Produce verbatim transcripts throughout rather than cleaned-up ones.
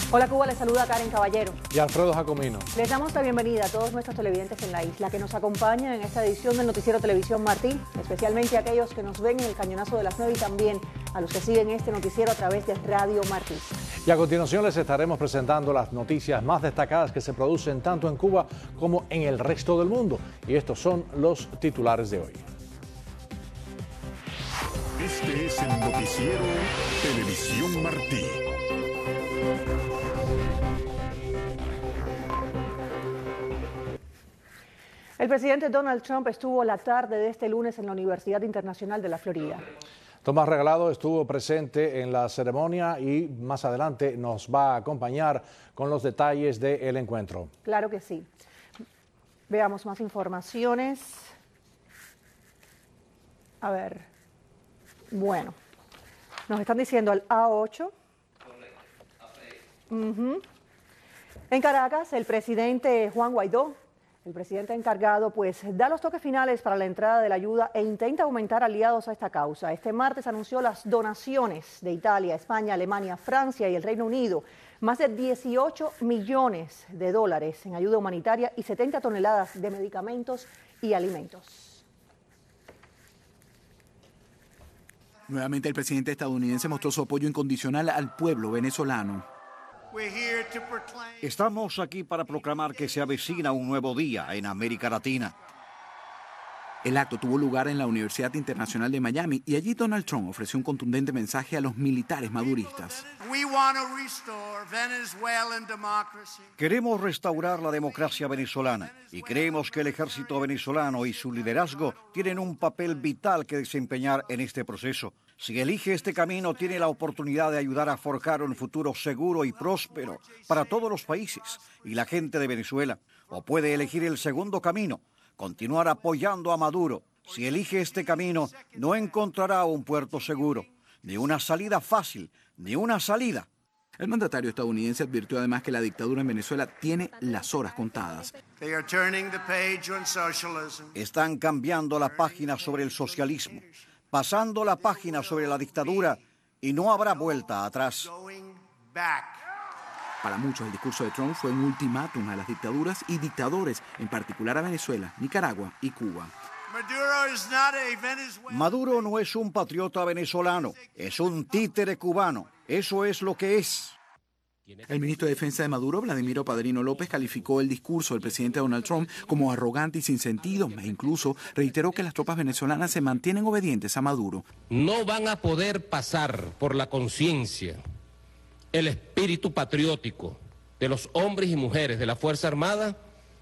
Hola Cuba, les saluda Karen Caballero y Alfredo Jacomino. Les damos la bienvenida a todos nuestros televidentes en la isla que nos acompañan en esta edición del Noticiero Televisión Martí, especialmente a aquellos que nos ven en el cañonazo de las nueve y también a los que siguen este noticiero a través de Radio Martí. Y a continuación les estaremos presentando las noticias más destacadas que se producen tanto en Cuba como en el resto del mundo. Y estos son los titulares de hoy. Este es el Noticiero Televisión Martí. El presidente Donald Trump estuvo la tarde de este lunes en la Universidad Internacional de la Florida. Tomás Regalado estuvo presente en la ceremonia y más adelante nos va a acompañar con los detalles del encuentro. Claro que sí. Veamos más informaciones. A ver. Bueno, nos están diciendo el A ocho. Uh-huh. En Caracas, el presidente Juan Guaidó, el presidente encargado, pues da los toques finales para la entrada de la ayuda e intenta aumentar aliados a esta causa. Este martes anunció las donaciones de Italia, España, Alemania, Francia y el Reino Unido. Más de dieciocho millones de dólares en ayuda humanitaria y setenta toneladas de medicamentos y alimentos. Nuevamente el presidente estadounidense mostró su apoyo incondicional al pueblo venezolano. Estamos aquí para proclamar que se avecina un nuevo día en América Latina. El acto tuvo lugar en la Universidad Internacional de Miami y allí Donald Trump ofreció un contundente mensaje a los militares maduristas. Queremos restaurar la democracia venezolana y creemos que el ejército venezolano y su liderazgo tienen un papel vital que desempeñar en este proceso. Si elige este camino, tiene la oportunidad de ayudar a forjar un futuro seguro y próspero para todos los países y la gente de Venezuela. O puede elegir el segundo camino, continuar apoyando a Maduro. Si elige este camino, no encontrará un puerto seguro, ni una salida fácil, ni una salida. El mandatario estadounidense advirtió además que la dictadura en Venezuela tiene las horas contadas. Están cambiando la página sobre el socialismo, pasando la página sobre la dictadura y no habrá vuelta atrás. Para muchos el discurso de Trump fue un ultimátum a las dictaduras y dictadores, en particular a Venezuela, Nicaragua y Cuba. Maduro no es un patriota venezolano, es un títere cubano. Eso es lo que es. El ministro de Defensa de Maduro, Vladimiro Padrino López, calificó el discurso del presidente Donald Trump como arrogante y sin sentido, e incluso reiteró que las tropas venezolanas se mantienen obedientes a Maduro. No van a poder pasar por la conciencia el espíritu patriótico de los hombres y mujeres de la Fuerza Armada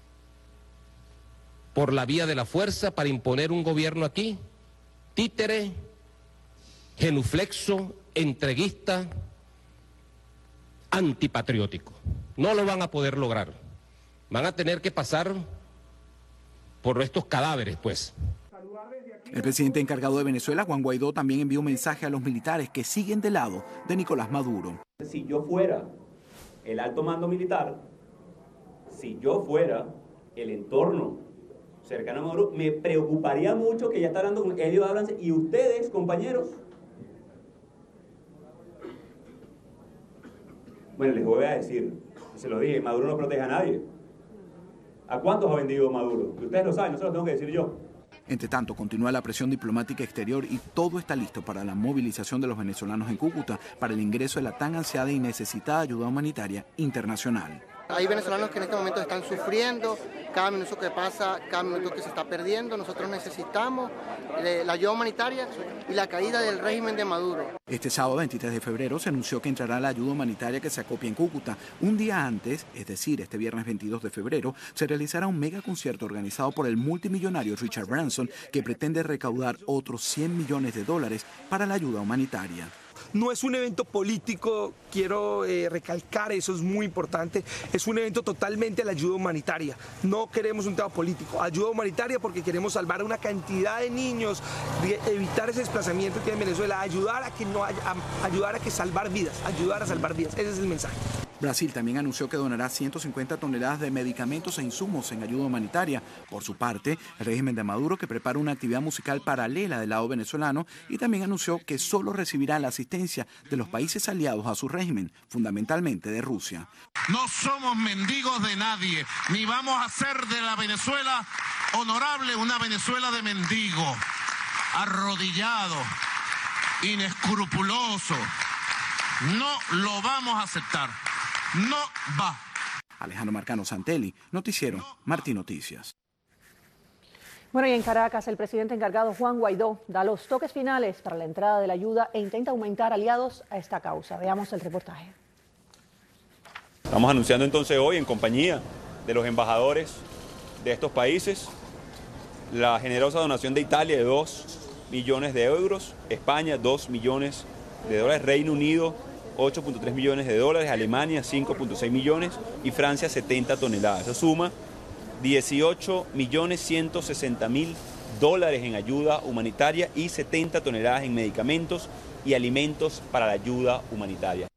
por la vía de la fuerza para imponer un gobierno aquí, títere, genuflexo, entreguista, antipatriótico. No lo van a poder lograr. Van a tener que pasar por estos cadáveres, pues. El presidente encargado de Venezuela, Juan Guaidó, también envió un mensaje a los militares que siguen del lado de Nicolás Maduro. Si yo fuera el alto mando militar, si yo fuera el entorno cercano a Maduro, me preocuparía mucho que ya está hablando con ellos, hablan, y ustedes, compañeros. Bueno, les voy a decir, se lo dije, Maduro no protege a nadie. ¿A cuántos ha vendido Maduro? Ustedes lo saben, no se lo tengo que decir yo. Entre tanto, continúa la presión diplomática exterior y todo está listo para la movilización de los venezolanos en Cúcuta para el ingreso de la tan ansiada y necesitada ayuda humanitaria internacional. Hay venezolanos que en este momento están sufriendo, cada minuto que pasa, cada minuto que se está perdiendo. Nosotros necesitamos la ayuda humanitaria y la caída del régimen de Maduro. Este sábado veintitrés de febrero se anunció que entrará la ayuda humanitaria que se acopia en Cúcuta. Un día antes, es decir, este viernes veintidós de febrero, se realizará un mega concierto organizado por el multimillonario Richard Branson que pretende recaudar otros cien millones de dólares para la ayuda humanitaria. No es un evento político, quiero eh, recalcar eso, es muy importante. Es un evento totalmente a la ayuda humanitaria. No queremos un tema político, ayuda humanitaria porque queremos salvar a una cantidad de niños, de evitar ese desplazamiento que hay en Venezuela, ayudar a que no haya, a, ayudar a que salvar vidas, ayudar a salvar vidas. Ese es el mensaje. Brasil también anunció que donará ciento cincuenta toneladas de medicamentos e insumos en ayuda humanitaria. Por su parte, el régimen de Maduro, que prepara una actividad musical paralela del lado venezolano, y también anunció que solo recibirá la asistencia de los países aliados a su régimen, fundamentalmente de Rusia. No somos mendigos de nadie, ni vamos a hacer de la Venezuela honorable una Venezuela de mendigos, arrodillado, inescrupuloso. No lo vamos a aceptar. No va. Alejandro Marcano Santelli, Noticiero Martín Noticias. Bueno, y en Caracas, el presidente encargado Juan Guaidó da los toques finales para la entrada de la ayuda e intenta aumentar aliados a esta causa. Veamos el reportaje. Estamos anunciando entonces hoy, en compañía de los embajadores de estos países, la generosa donación de Italia de dos millones de euros, España dos millones de dólares, Reino Unido ocho punto tres millones de dólares, Alemania cinco punto seis millones y Francia setenta toneladas. Eso suma dieciocho millones ciento sesenta mil dólares en ayuda humanitaria y setenta toneladas en medicamentos y alimentos para la ayuda humanitaria.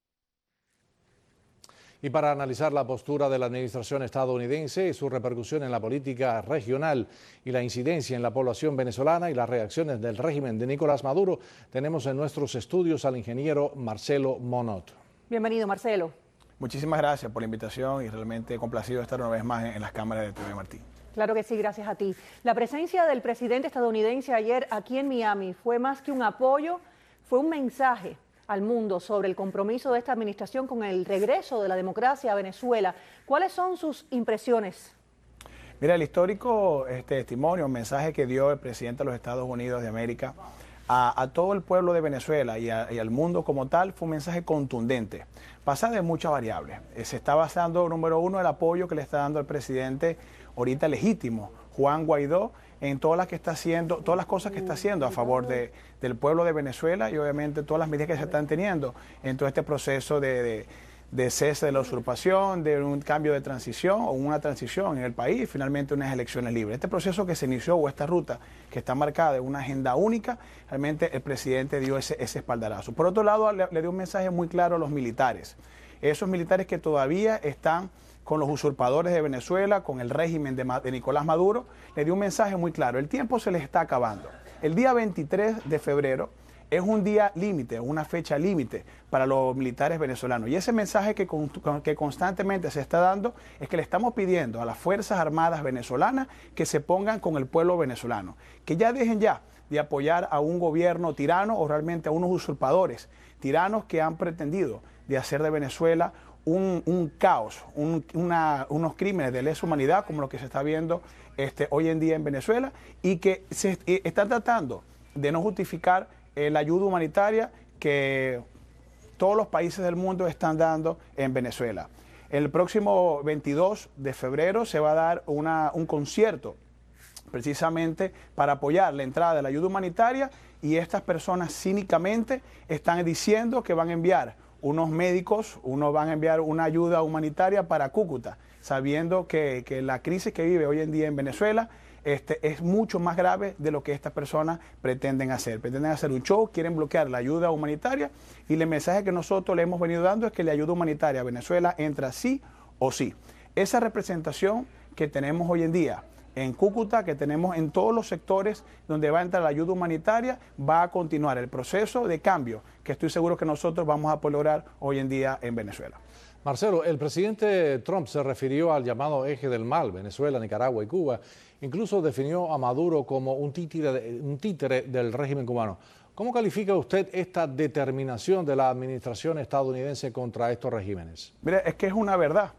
Y para analizar la postura de la administración estadounidense y su repercusión en la política regional y la incidencia en la población venezolana y las reacciones del régimen de Nicolás Maduro, tenemos en nuestros estudios al ingeniero Marcelo Monot. Bienvenido, Marcelo. Muchísimas gracias por la invitación y realmente complacido de estar una vez más en las cámaras de T V Martí. Claro que sí, gracias a ti. La presencia del presidente estadounidense ayer aquí en Miami fue más que un apoyo, fue un mensaje al mundo sobre el compromiso de esta administración con el regreso de la democracia a Venezuela. ¿Cuáles son sus impresiones? Mira, el histórico este, testimonio, un mensaje que dio el presidente de los Estados Unidos de América a, a todo el pueblo de Venezuela y, a, y al mundo como tal, fue un mensaje contundente. Pasa de muchas variables. Eh, se está basando, número uno, el apoyo que le está dando el presidente ahorita legítimo, Juan Guaidó, en todas las que está haciendo, todas las cosas que está haciendo a favor de, del pueblo de Venezuela y obviamente todas las medidas que se están teniendo en todo este proceso de, de, de cese de la usurpación, de un cambio de transición o una transición en el país y finalmente unas elecciones libres. Este proceso que se inició o esta ruta que está marcada en una agenda única, realmente el presidente dio ese, ese espaldarazo. Por otro lado, le, le dio un mensaje muy claro a los militares, esos militares que todavía están con los usurpadores de Venezuela, con el régimen de, de Nicolás Maduro, le dio un mensaje muy claro. El tiempo se les está acabando. El día veintitrés de febrero es un día límite, una fecha límite para los militares venezolanos. Y ese mensaje que, que constantemente se está dando es que le estamos pidiendo a las Fuerzas Armadas venezolanas que se pongan con el pueblo venezolano, que ya dejen ya de apoyar a un gobierno tirano o realmente a unos usurpadores, tiranos que han pretendido de hacer de Venezuela Un, un caos, un, una, unos crímenes de lesa humanidad como lo que se está viendo este, hoy en día en Venezuela y que se eh, están tratando de no justificar eh, la ayuda humanitaria que todos los países del mundo están dando en Venezuela. El próximo veintidós de febrero se va a dar una, un concierto precisamente para apoyar la entrada de la ayuda humanitaria y estas personas cínicamente están diciendo que van a enviar unos médicos, unos van a enviar una ayuda humanitaria para Cúcuta, sabiendo que, que la crisis que vive hoy en día en Venezuela este, es mucho más grave de lo que estas personas pretenden hacer. Pretenden hacer un show, quieren bloquear la ayuda humanitaria y el mensaje que nosotros le hemos venido dando es que la ayuda humanitaria a Venezuela entra sí o sí. Esa representación que tenemos hoy en día en Cúcuta, que tenemos en todos los sectores donde va a entrar la ayuda humanitaria, va a continuar el proceso de cambio que estoy seguro que nosotros vamos a poder lograr hoy en día en Venezuela. Marcelo, el presidente Trump se refirió al llamado eje del mal, Venezuela, Nicaragua y Cuba. Incluso definió a Maduro como un títere, un títere del régimen cubano. ¿Cómo califica usted esta determinación de la administración estadounidense contra estos regímenes? Mire, es que es una verdad.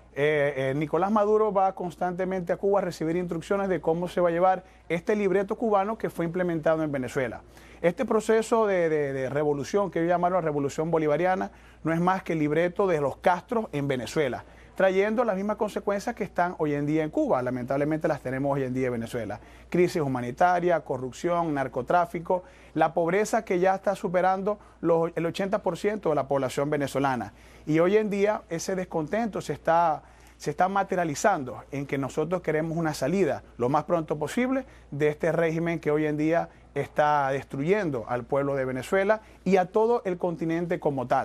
Eh, eh, Nicolás Maduro va constantemente a Cuba a recibir instrucciones de cómo se va a llevar este libreto cubano que fue implementado en Venezuela. Este proceso de, de, de revolución, que yo llamo la revolución bolivariana, no es más que el libreto de los Castros en Venezuela, trayendo las mismas consecuencias que están hoy en día en Cuba. Lamentablemente las tenemos hoy en día en Venezuela. Crisis humanitaria, corrupción, narcotráfico, la pobreza que ya está superando los, el ochenta por ciento de la población venezolana. Y hoy en día ese descontento se está, se está materializando en que nosotros queremos una salida lo más pronto posible de este régimen que hoy en día está destruyendo al pueblo de Venezuela y a todo el continente como tal.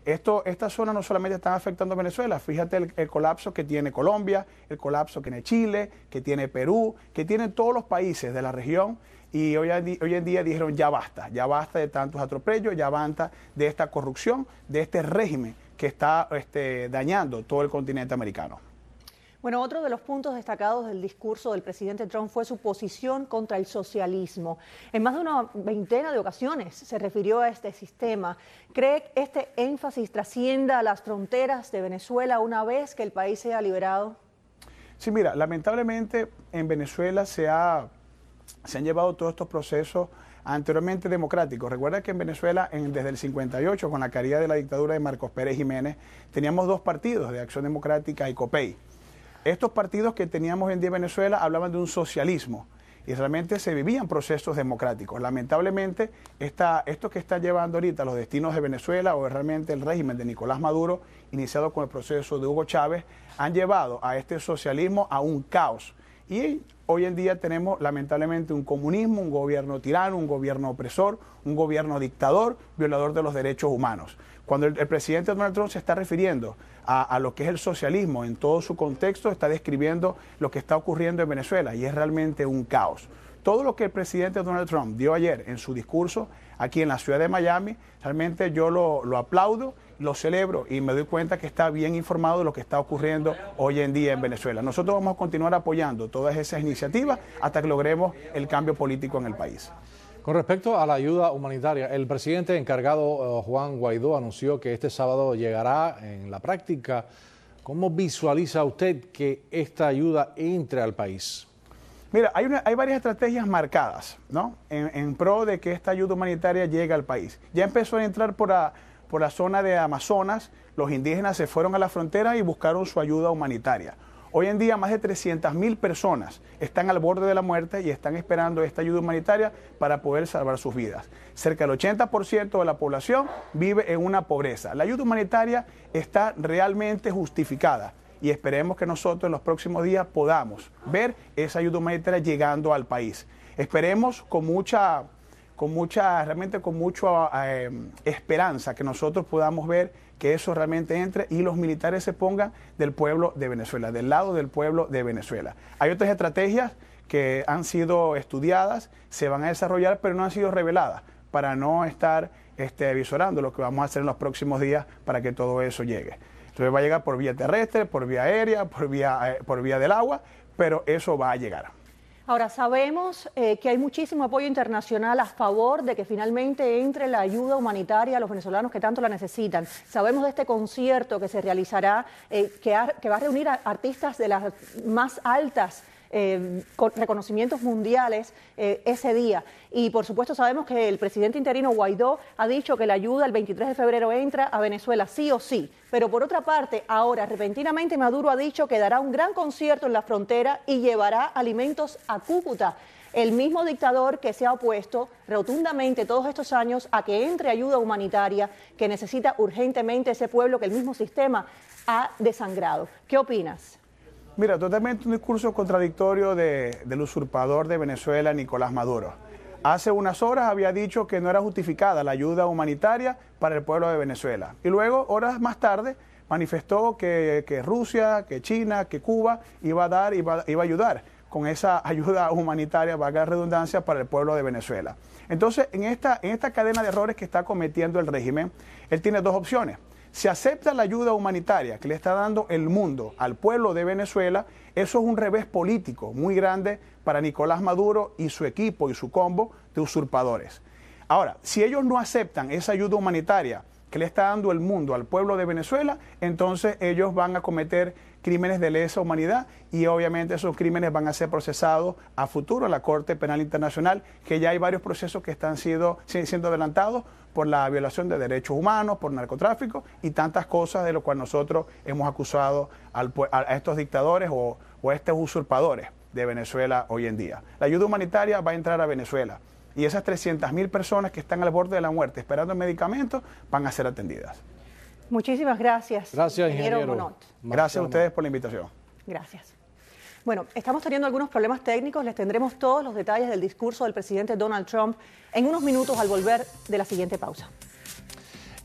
Esto, esta zona no solamente está afectando a Venezuela, fíjate el, el colapso que tiene Colombia, el colapso que tiene Chile, que tiene Perú, que tienen todos los países de la región, y hoy, hoy en día dijeron ya basta, ya basta de tantos atropellos, ya basta de esta corrupción, de este régimen que está este, dañando todo el continente americano. Bueno, otro de los puntos destacados del discurso del presidente Trump fue su posición contra el socialismo. En más de una veintena de ocasiones se refirió a este sistema. ¿Cree que este énfasis trascienda las fronteras de Venezuela una vez que el país sea liberado? Sí, mira, lamentablemente en Venezuela se, ha, se han llevado todos estos procesos anteriormente democráticos. Recuerda que en Venezuela, en, desde el cincuenta y ocho, con la caída de la dictadura de Marcos Pérez Jiménez, teníamos dos partidos, de Acción Democrática y COPEI. Estos partidos que teníamos hoy en día en Venezuela hablaban de un socialismo y realmente se vivían procesos democráticos. Lamentablemente, esta, esto que está llevando ahorita los destinos de Venezuela o realmente el régimen de Nicolás Maduro, iniciado con el proceso de Hugo Chávez, han llevado a este socialismo a un caos. Y hoy en día tenemos lamentablemente un comunismo, un gobierno tirano, un gobierno opresor, un gobierno dictador, violador de los derechos humanos. Cuando el, el presidente Donald Trump se está refiriendo a, a lo que es el socialismo en todo su contexto, está describiendo lo que está ocurriendo en Venezuela y es realmente un caos. Todo lo que el presidente Donald Trump dio ayer en su discurso aquí en la ciudad de Miami, realmente yo lo, lo aplaudo, lo celebro y me doy cuenta que está bien informado de lo que está ocurriendo hoy en día en Venezuela. Nosotros vamos a continuar apoyando todas esas iniciativas hasta que logremos el cambio político en el país. Con respecto a la ayuda humanitaria, el presidente encargado Juan Guaidó anunció que este sábado llegará en la práctica. ¿Cómo visualiza usted que esta ayuda entre al país? Mira, hay, una, hay varias estrategias marcadas, ¿no? En, en pro de que esta ayuda humanitaria llegue al país. Ya empezó a entrar por la, por la zona de Amazonas, los indígenas se fueron a la frontera y buscaron su ayuda humanitaria. Hoy en día más de trescientas mil personas están al borde de la muerte y están esperando esta ayuda humanitaria para poder salvar sus vidas. Cerca del ochenta por ciento de la población vive en una pobreza. La ayuda humanitaria está realmente justificada y esperemos que nosotros en los próximos días podamos ver esa ayuda humanitaria llegando al país. Esperemos con mucha, con mucha realmente con mucha eh, esperanza que nosotros podamos ver que eso realmente entre y los militares se pongan del pueblo de Venezuela, del lado del pueblo de Venezuela. Hay otras estrategias que han sido estudiadas, se van a desarrollar, pero no han sido reveladas, para no estar este, visorando lo que vamos a hacer en los próximos días para que todo eso llegue. Entonces va a llegar por vía terrestre, por vía aérea, por vía, eh, por vía del agua, pero eso va a llegar. Ahora, sabemos eh, que hay muchísimo apoyo internacional a favor de que finalmente entre la ayuda humanitaria a los venezolanos que tanto la necesitan. Sabemos de este concierto que se realizará, eh, que, ha, que va a reunir a artistas de las más altas Eh, con reconocimientos mundiales eh, ese día. Y por supuesto sabemos que el presidente interino Guaidó ha dicho que la ayuda el veintitrés de febrero entra a Venezuela sí o sí. Pero por otra parte, ahora repentinamente Maduro ha dicho que dará un gran concierto en la frontera y llevará alimentos a Cúcuta. El mismo dictador que se ha opuesto rotundamente todos estos años a que entre ayuda humanitaria que necesita urgentemente ese pueblo que el mismo sistema ha desangrado. ¿Qué opinas? Mira, totalmente un discurso contradictorio de, del usurpador de Venezuela, Nicolás Maduro. Hace unas horas había dicho que no era justificada la ayuda humanitaria para el pueblo de Venezuela. Y luego, horas más tarde, manifestó que, que Rusia, que China, que Cuba iba a dar, iba, iba a ayudar con esa ayuda humanitaria, valga la redundancia, para el pueblo de Venezuela. Entonces, en esta, en esta cadena de errores que está cometiendo el régimen, él tiene dos opciones. Si acepta la ayuda humanitaria que le está dando el mundo al pueblo de Venezuela, eso es un revés político muy grande para Nicolás Maduro y su equipo y su combo de usurpadores. Ahora, si ellos no aceptan esa ayuda humanitaria que le está dando el mundo al pueblo de Venezuela, entonces ellos van a cometer crímenes de lesa humanidad y obviamente esos crímenes van a ser procesados a futuro en la Corte Penal Internacional, que ya hay varios procesos que están siendo, siendo adelantados por la violación de derechos humanos, por narcotráfico y tantas cosas de lo cual nosotros hemos acusado al, a estos dictadores o, o a estos usurpadores de Venezuela hoy en día. La ayuda humanitaria va a entrar a Venezuela y esas trescientas mil personas que están al borde de la muerte esperando medicamentos van a ser atendidas. Muchísimas gracias. Gracias, ingeniero. Monod. Gracias a ustedes por la invitación. Gracias. Bueno, estamos teniendo algunos problemas técnicos. Les tendremos todos los detalles del discurso del presidente Donald Trump en unos minutos al volver de la siguiente pausa.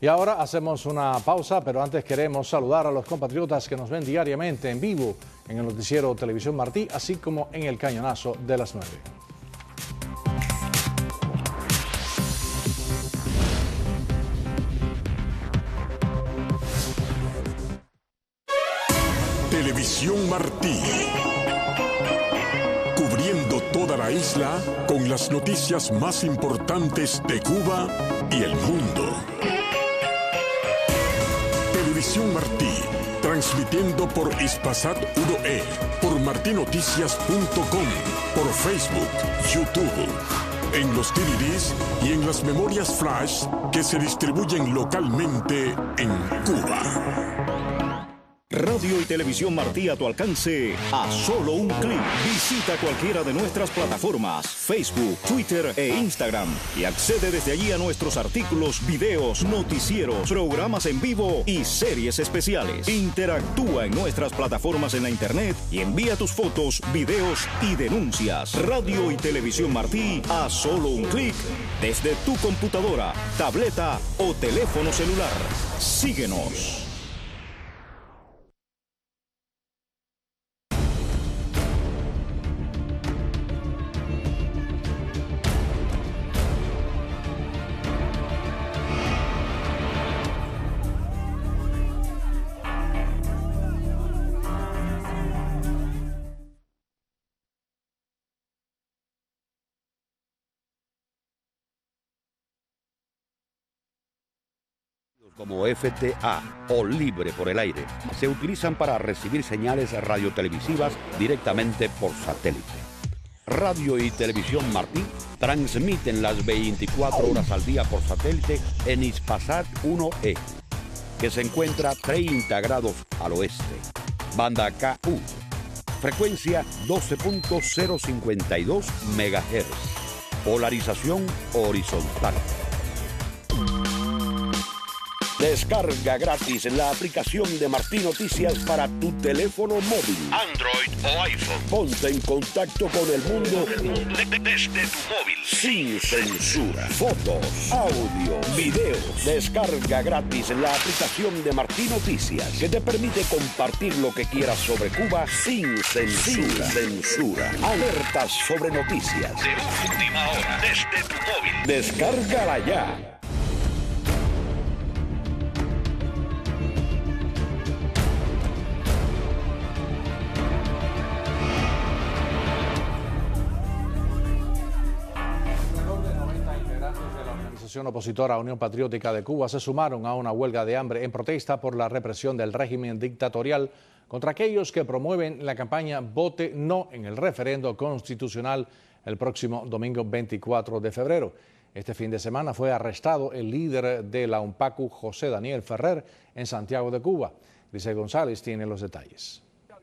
Y ahora hacemos una pausa, pero antes queremos saludar a los compatriotas que nos ven diariamente en vivo en el noticiero Televisión Martí, así como en el cañonazo de las nueve. Televisión Martí. Cubriendo toda la isla con las noticias más importantes de Cuba y el mundo. Televisión Martí, transmitiendo por Hispasat uno E, por martinoticias punto com, por Facebook, YouTube, en los D V Ds y en las memorias flash que se distribuyen localmente en Cuba. Radio y Televisión Martí a tu alcance a solo un clic. Visita cualquiera de nuestras plataformas, Facebook, Twitter e Instagram y accede desde allí a nuestros artículos, videos, noticieros, programas en vivo y series especiales. Interactúa en nuestras plataformas en la internet y envía tus fotos, videos y denuncias. Radio y Televisión Martí a solo un clic desde tu computadora, tableta o teléfono celular. Síguenos. Como F T A o Libre por el Aire, se utilizan para recibir señales radiotelevisivas directamente por satélite. Radio y Televisión Martí transmiten las veinticuatro horas al día por satélite en Hispasat uno E, que se encuentra treinta grados al oeste. Banda K U, frecuencia doce punto cero cincuenta y dos megahertz, polarización horizontal. Descarga gratis la aplicación de Martí Noticias para tu teléfono móvil, Android o iPhone. Ponte en contacto con el mundo desde tu móvil, sin censura. Fotos, audio, videos. Descarga gratis la aplicación de Martí Noticias, que te permite compartir lo que quieras sobre Cuba sin censura. Sin censura. Alertas sobre noticias de última hora desde tu móvil. Descárgala ya. La organización opositora Unión Patriótica de Cuba se sumaron a una huelga de hambre en protesta por la represión del régimen dictatorial contra aquellos que promueven la campaña Vote No en el referendo constitucional el próximo domingo veinticuatro de febrero. Este fin de semana fue arrestado el líder de la UNPACU, José Daniel Ferrer, en Santiago de Cuba. Grisel González tiene los detalles.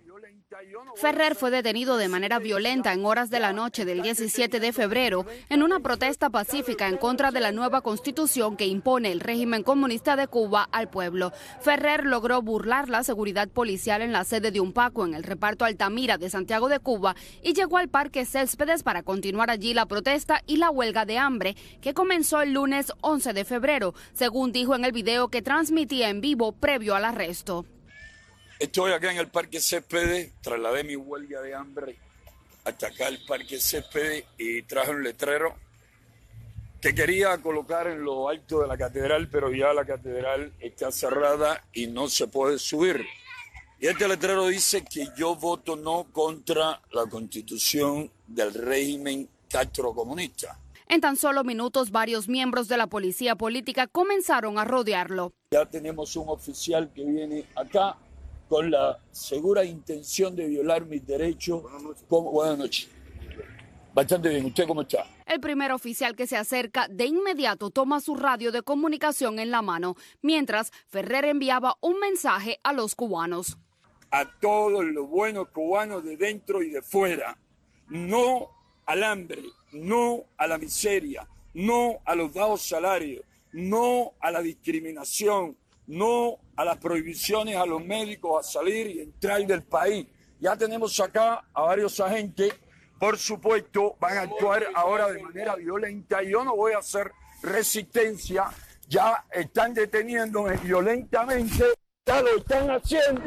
Ferrer fue detenido de manera violenta en horas de la noche del diecisiete de febrero en una protesta pacífica en contra de la nueva constitución que impone el régimen comunista de Cuba al pueblo. Ferrer logró burlar la seguridad policial en la sede de UNPACU en el reparto Altamira de Santiago de Cuba y llegó al Parque Céspedes para continuar allí la protesta y la huelga de hambre que comenzó el lunes once de febrero, según dijo en el video que transmitía en vivo previo al arresto. Estoy acá en el Parque Céspedes, trasladé mi huelga de hambre hasta acá al Parque Céspedes y traje un letrero que quería colocar en lo alto de la catedral, pero ya la catedral está cerrada y no se puede subir. Y este letrero dice que yo voto no contra la constitución del régimen castrocomunista. En tan solo minutos, varios miembros de la policía política comenzaron a rodearlo. Ya tenemos un oficial que viene acá con la segura intención de violar mis derechos. Como, buenas noches. Bastante bien. ¿Usted cómo está? El primer oficial que se acerca de inmediato toma su radio de comunicación en la mano, mientras Ferrer enviaba un mensaje a los cubanos. A todos los buenos cubanos de dentro y de fuera. No al hambre, no a la miseria, no a los bajos salarios, no a la discriminación, no a las prohibiciones a los médicos a salir y entrar del país. Ya tenemos acá a varios agentes, por supuesto, van a actuar ahora de manera violenta. Yo no voy a hacer resistencia, ya están deteniendo violentamente, ya lo están haciendo.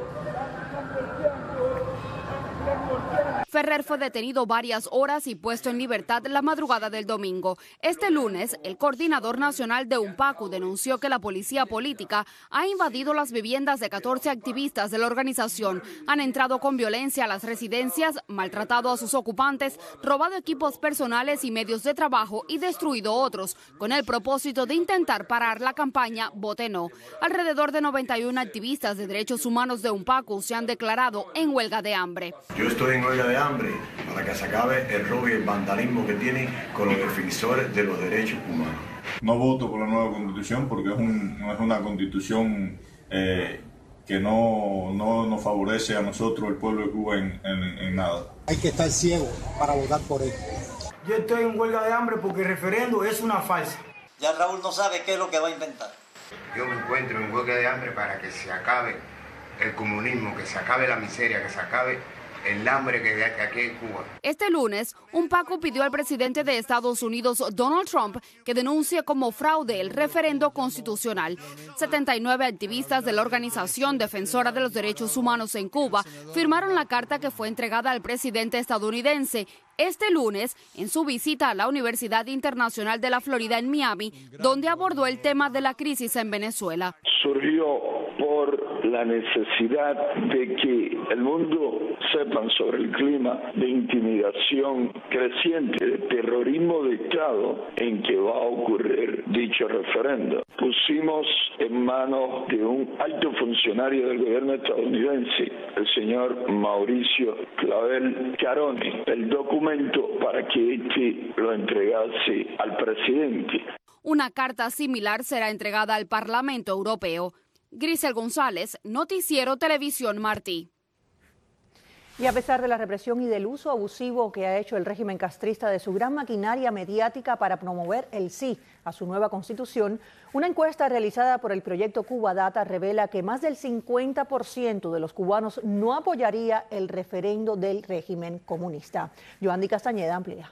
Ferrer fue detenido varias horas y puesto en libertad la madrugada del domingo. Este lunes, el coordinador nacional de UNPACU denunció que la policía política ha invadido las viviendas de catorce activistas de la organización. Han entrado con violencia a las residencias, maltratado a sus ocupantes, robado equipos personales y medios de trabajo y destruido otros, con el propósito de intentar parar la campaña Vote No. Alrededor de noventa y uno activistas de derechos humanos de UNPACU se han declarado en huelga de hambre. Yo estoy en huelga de hambre para que se acabe el robo y el vandalismo que tienen con los defensores de los derechos humanos. No voto por la nueva constitución porque es, un, no es una constitución eh, que no, no nos favorece a nosotros, el pueblo de Cuba, en, en, en nada. Hay que estar ciego para votar por él. Yo estoy en huelga de hambre porque el referendo es una farsa. Ya Raúl no sabe qué es lo que va a inventar. Yo me encuentro en huelga de hambre para que se acabe el comunismo, que se acabe la miseria, que se acabe el hambre que hay aquí en Cuba. Este lunes, UNPACU pidió al presidente de Estados Unidos, Donald Trump, que denuncie como fraude el referendo constitucional. setenta y nueve activistas de la organización defensora de los derechos humanos en Cuba firmaron la carta que fue entregada al presidente estadounidense este lunes en su visita a la Universidad Internacional de la Florida en Miami, donde abordó el tema de la crisis en Venezuela. Surgió por la necesidad de que el mundo sepan sobre el clima de intimidación creciente, de terrorismo de Estado en que va a ocurrir dicho referendo. Pusimos en manos de un alto funcionario del gobierno estadounidense, el señor Mauricio Clavel Caroni, el documento para que éste lo entregase al presidente. Una carta similar será entregada al Parlamento Europeo. Grisel González, Noticiero Televisión Martí. Y a pesar de la represión y del uso abusivo que ha hecho el régimen castrista de su gran maquinaria mediática para promover el sí a su nueva constitución, una encuesta realizada por el proyecto Cuba Data revela que más del cincuenta por ciento de los cubanos no apoyaría el referendo del régimen comunista. Yoandi Castañeda amplía.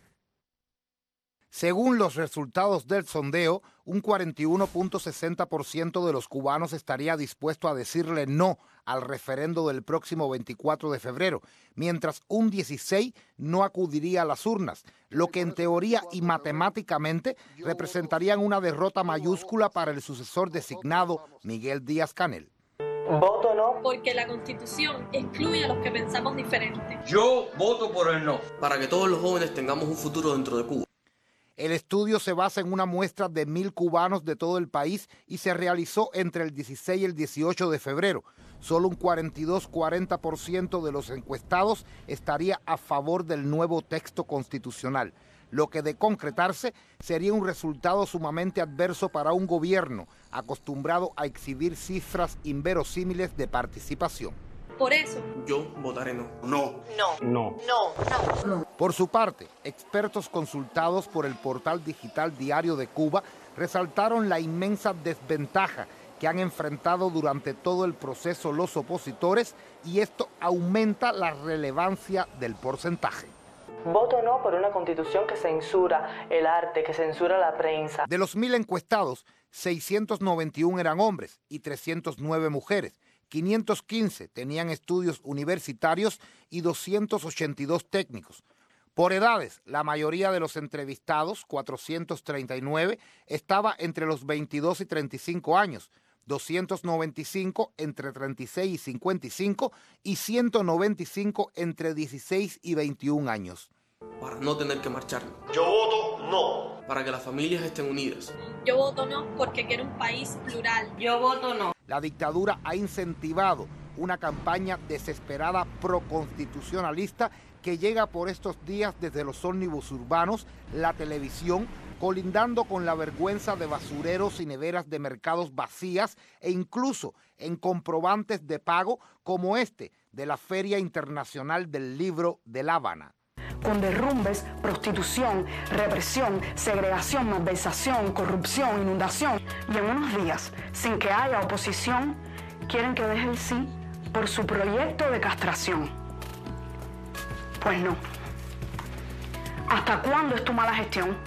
Según los resultados del sondeo, un cuarenta y uno punto sesenta por ciento de los cubanos estaría dispuesto a decirle no al referendo del próximo veinticuatro de febrero, mientras un dieciséis por ciento no acudiría a las urnas, lo que en teoría y matemáticamente representarían una derrota mayúscula para el sucesor designado, Miguel Díaz-Canel. Voto no porque la Constitución excluye a los que pensamos diferente. Yo voto por el no, para que todos los jóvenes tengamos un futuro dentro de Cuba. El estudio se basa en una muestra de mil cubanos de todo el país y se realizó entre el dieciséis y el dieciocho de febrero. Solo un cuarenta y dos a cuarenta por ciento de los encuestados estaría a favor del nuevo texto constitucional. Lo que de concretarse sería un resultado sumamente adverso para un gobierno acostumbrado a exhibir cifras inverosímiles de participación. Por eso, yo votaré no. No. No. No. No. No. Por su parte, expertos consultados por el portal digital Diario de Cuba resaltaron la inmensa desventaja que han enfrentado durante todo el proceso los opositores y esto aumenta la relevancia del porcentaje. Voto no por una constitución que censura el arte, que censura la prensa. De los mil encuestados, seiscientos noventa y uno eran hombres y trescientos nueve mujeres. quinientos quince tenían estudios universitarios y doscientos ochenta y dos técnicos. Por edades, la mayoría de los entrevistados, cuatrocientos treinta y nueve, estaba entre los veintidós y treinta y cinco años, doscientos noventa y cinco entre treinta y seis y cincuenta y cinco y ciento noventa y cinco entre dieciséis y veintiún años. Para no tener que marchar. Yo voto no. Para que las familias estén unidas. Yo voto no porque quiero un país plural. Yo voto no. La dictadura ha incentivado una campaña desesperada proconstitucionalista que llega por estos días desde los ómnibus urbanos, la televisión, colindando con la vergüenza de basureros y neveras de mercados vacías e incluso en comprobantes de pago como este de la Feria Internacional del Libro de La Habana. Con derrumbes, prostitución, represión, segregación, malversación, corrupción, inundación. Y en unos días, sin que haya oposición, quieren que deje el sí por su proyecto de castración. Pues no. ¿Hasta cuándo es tu mala gestión?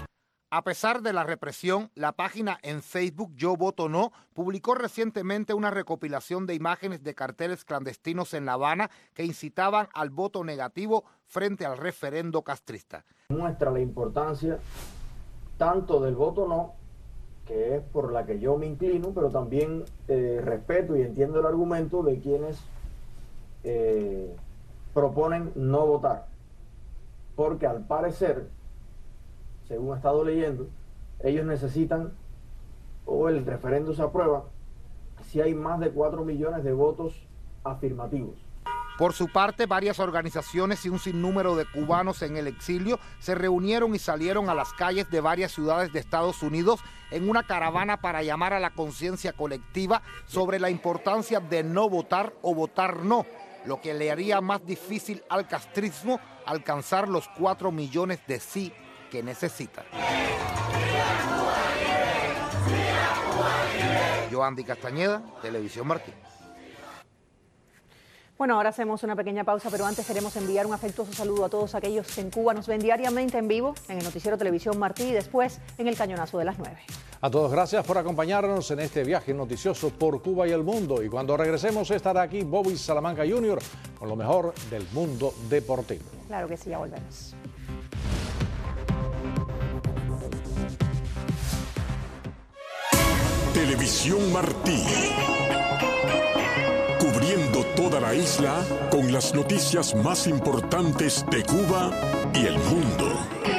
A pesar de la represión, la página en Facebook Yo Voto No publicó recientemente una recopilación de imágenes de carteles clandestinos en La Habana que incitaban al voto negativo frente al referendo castrista. Muestra la importancia tanto del voto no, que es por la que yo me inclino, pero también eh, respeto y entiendo el argumento de quienes eh, proponen no votar, porque al parecer, según he estado leyendo, ellos necesitan, o el referendo se aprueba, si hay más de cuatro millones de votos afirmativos. Por su parte, varias organizaciones y un sinnúmero de cubanos en el exilio se reunieron y salieron a las calles de varias ciudades de Estados Unidos en una caravana para llamar a la conciencia colectiva sobre la importancia de no votar o votar no, lo que le haría más difícil al castrismo alcanzar los cuatro millones de sí que necesita. Yo, Andy Castañeda, Televisión Martí. Bueno, ahora hacemos una pequeña pausa, pero antes queremos enviar un afectuoso saludo a todos aquellos que en Cuba nos ven diariamente en vivo en el noticiero Televisión Martí y después en el cañonazo de las nueve. A todos gracias por acompañarnos en este viaje noticioso por Cuba y el mundo. Y cuando regresemos estará aquí Bobby Salamanca junior con lo mejor del mundo deportivo. Claro que sí, ya volvemos. Televisión Martí. Cubriendo toda la isla con las noticias más importantes de Cuba y el mundo.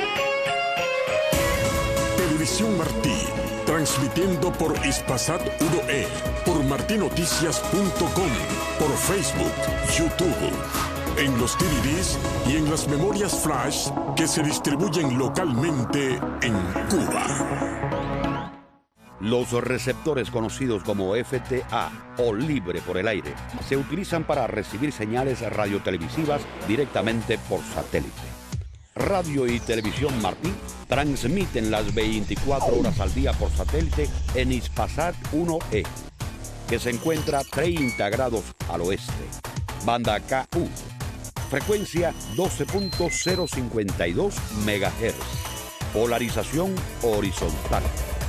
Televisión Martí, transmitiendo por Ispasat uno E, por martinoticias punto com, por Facebook, YouTube, en los D V Ds y en las memorias flash que se distribuyen localmente en Cuba. Los receptores conocidos como F T A o libre por el aire se utilizan para recibir señales radiotelevisivas directamente por satélite. Radio y Televisión Martí transmiten las veinticuatro horas al día por satélite en Ispasat uno E, que se encuentra treinta grados al oeste. Banda K U, frecuencia doce punto cero cincuenta y dos megahertz, polarización horizontal.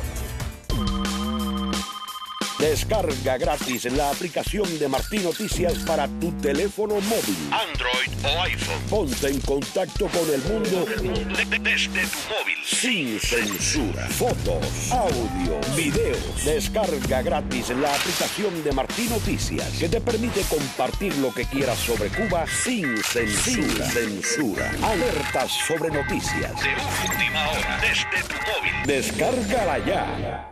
Descarga gratis la aplicación de Martí Noticias para tu teléfono móvil, Android o iPhone. Ponte en contacto con el mundo desde tu móvil, sin censura. Fotos, audio, videos. Descarga gratis la aplicación de Martí Noticias, que te permite compartir lo que quieras sobre Cuba sin censura. Sin censura. Alertas sobre noticias de última hora desde tu móvil. Descárgala ya.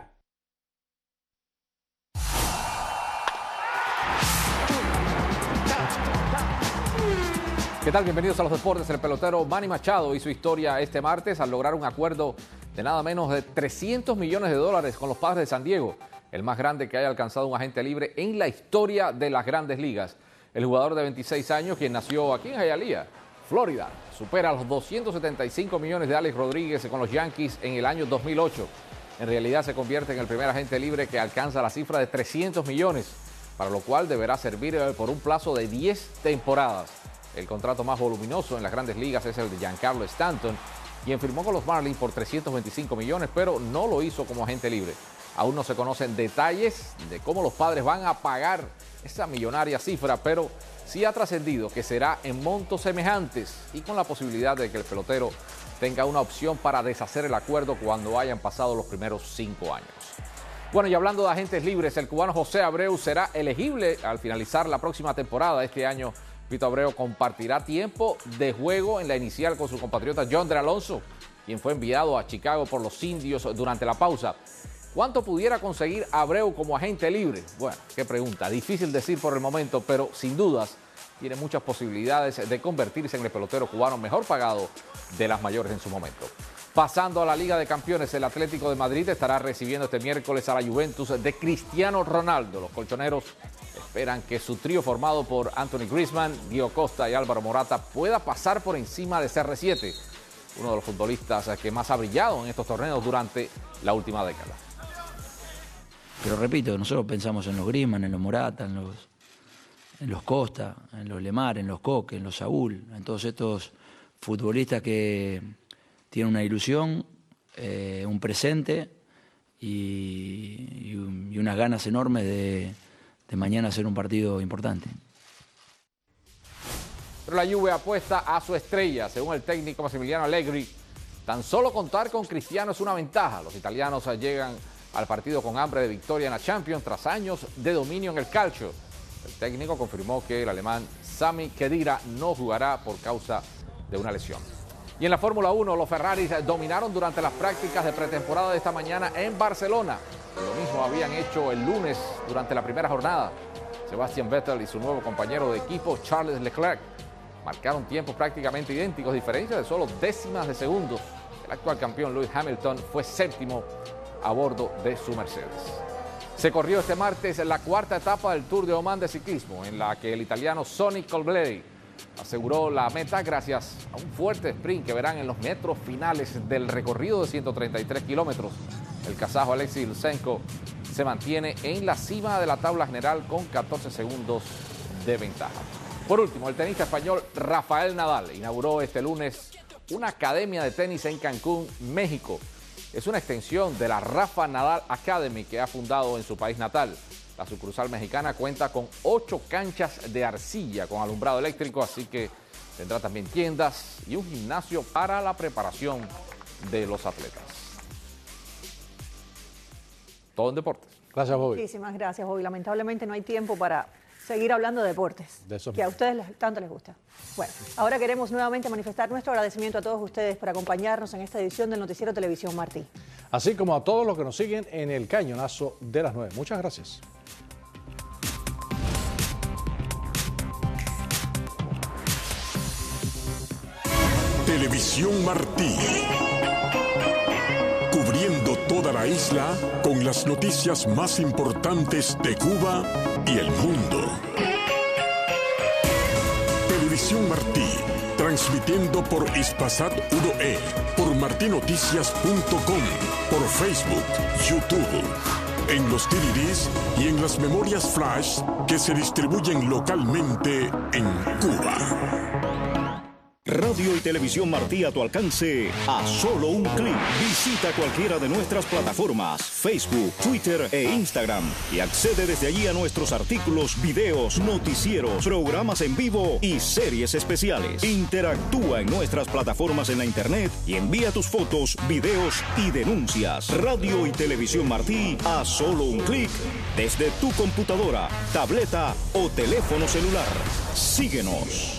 ¿Qué tal? Bienvenidos a los deportes. El pelotero Manny Machado hizo historia este martes al lograr un acuerdo de nada menos de trescientos millones de dólares con los Padres de San Diego, el más grande que haya alcanzado un agente libre en la historia de las grandes ligas. El jugador de veintiséis años, quien nació aquí en Hialeah, Florida, supera los doscientos setenta y cinco millones de Alex Rodríguez con los Yankees en el año dos mil ocho. En realidad se convierte en el primer agente libre que alcanza la cifra de trescientos millones, para lo cual deberá servir por un plazo de diez temporadas. El contrato más voluminoso en las grandes ligas es el de Giancarlo Stanton, quien firmó con los Marlins por trescientos veinticinco millones, pero no lo hizo como agente libre. Aún no se conocen detalles de cómo los Padres van a pagar esa millonaria cifra, pero sí ha trascendido que será en montos semejantes y con la posibilidad de que el pelotero tenga una opción para deshacer el acuerdo cuando hayan pasado los primeros cinco años. Bueno, y hablando de agentes libres, el cubano José Abreu será elegible al finalizar la próxima temporada. Este año Pito Abreu compartirá tiempo de juego en la inicial con su compatriota Yonder Alonso, quien fue enviado a Chicago por los Indios durante la pausa. ¿Cuánto pudiera conseguir Abreu como agente libre? Bueno, qué pregunta. Difícil decir por el momento, pero sin dudas tiene muchas posibilidades de convertirse en el pelotero cubano mejor pagado de las mayores en su momento. Pasando a la Liga de Campeones, el Atlético de Madrid estará recibiendo este miércoles a la Juventus de Cristiano Ronaldo. Los colchoneros esperan que su trío formado por Anthony Griezmann, Diego Costa y Álvaro Morata pueda pasar por encima de C R siete, uno de los futbolistas que más ha brillado en estos torneos durante la última década. Pero repito, nosotros pensamos en los Griezmann, en los Morata, en los, en los Costa, en los Lemar, en los Coque, en los Saúl, en todos estos futbolistas que tienen una ilusión eh, un presente y, y, un, y unas ganas enormes de, de mañana hacer un partido importante. Pero la Juve apuesta a su estrella, según el técnico Massimiliano Allegri. Tan solo contar con Cristiano es una ventaja. Los italianos llegan al partido con hambre de victoria en la Champions tras años de dominio en el calcio. El técnico confirmó que el alemán Sami Khedira no jugará por causa de una lesión. Y en la Fórmula uno, los Ferraris dominaron durante las prácticas de pretemporada de esta mañana en Barcelona. Lo mismo habían hecho el lunes durante la primera jornada. Sebastian Vettel y su nuevo compañero de equipo, Charles Leclerc, marcaron tiempos prácticamente idénticos, diferencia de solo décimas de segundos. El actual campeón Lewis Hamilton fue séptimo a bordo de su Mercedes. Se corrió este martes la cuarta etapa del Tour de Oman de ciclismo, en la que el italiano Sonny Colbrelli aseguró la meta gracias a un fuerte sprint que verán en los metros finales del recorrido de ciento treinta y tres kilómetros. El kazajo Alexei Lutsenko se mantiene en la cima de la tabla general con catorce segundos de ventaja. Por último, el tenista español Rafael Nadal inauguró este lunes una academia de tenis en Cancún, México. Es una extensión de la Rafa Nadal Academy que ha fundado en su país natal. La sucursal mexicana cuenta con ocho canchas de arcilla con alumbrado eléctrico, así que tendrá también tiendas y un gimnasio para la preparación de los atletas. Todo en deportes. Gracias, Bobby. Muchísimas gracias, Bobby. Lamentablemente no hay tiempo para seguir hablando de deportes, de eso que a ustedes les, tanto les gusta. Bueno, ahora queremos nuevamente manifestar nuestro agradecimiento a todos ustedes por acompañarnos en esta edición del Noticiero Televisión Martí. Así como a todos los que nos siguen en el Cañonazo de las nueve. Muchas gracias. Televisión Martí. Cubriendo toda la isla con las noticias más importantes de Cuba y el mundo. Televisión Martí, transmitiendo por Hispasat uno E, por martinoticias punto com, por Facebook, YouTube, en los D V Ds y en las memorias flash que se distribuyen localmente en Cuba. Radio y Televisión Martí a tu alcance a solo un clic. Visita cualquiera de nuestras plataformas, Facebook, Twitter e Instagram y accede desde allí a nuestros artículos, videos, noticieros, programas en vivo y series especiales. Interactúa en nuestras plataformas en la internet y envía tus fotos, videos y denuncias. Radio y Televisión Martí a solo un clic desde tu computadora, tableta o teléfono celular. Síguenos.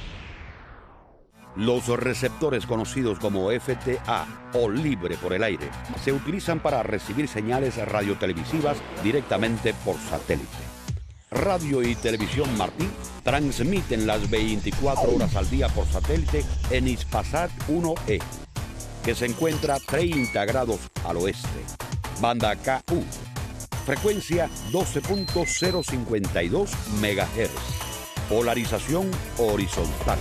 Los receptores conocidos como F T A o libre por el aire se utilizan para recibir señales radiotelevisivas directamente por satélite. Radio y Televisión Martí transmiten las veinticuatro horas al día por satélite en Hispasat uno E, que se encuentra treinta grados al oeste. Banda K U, frecuencia doce punto cero cincuenta y dos megahertz, polarización horizontal.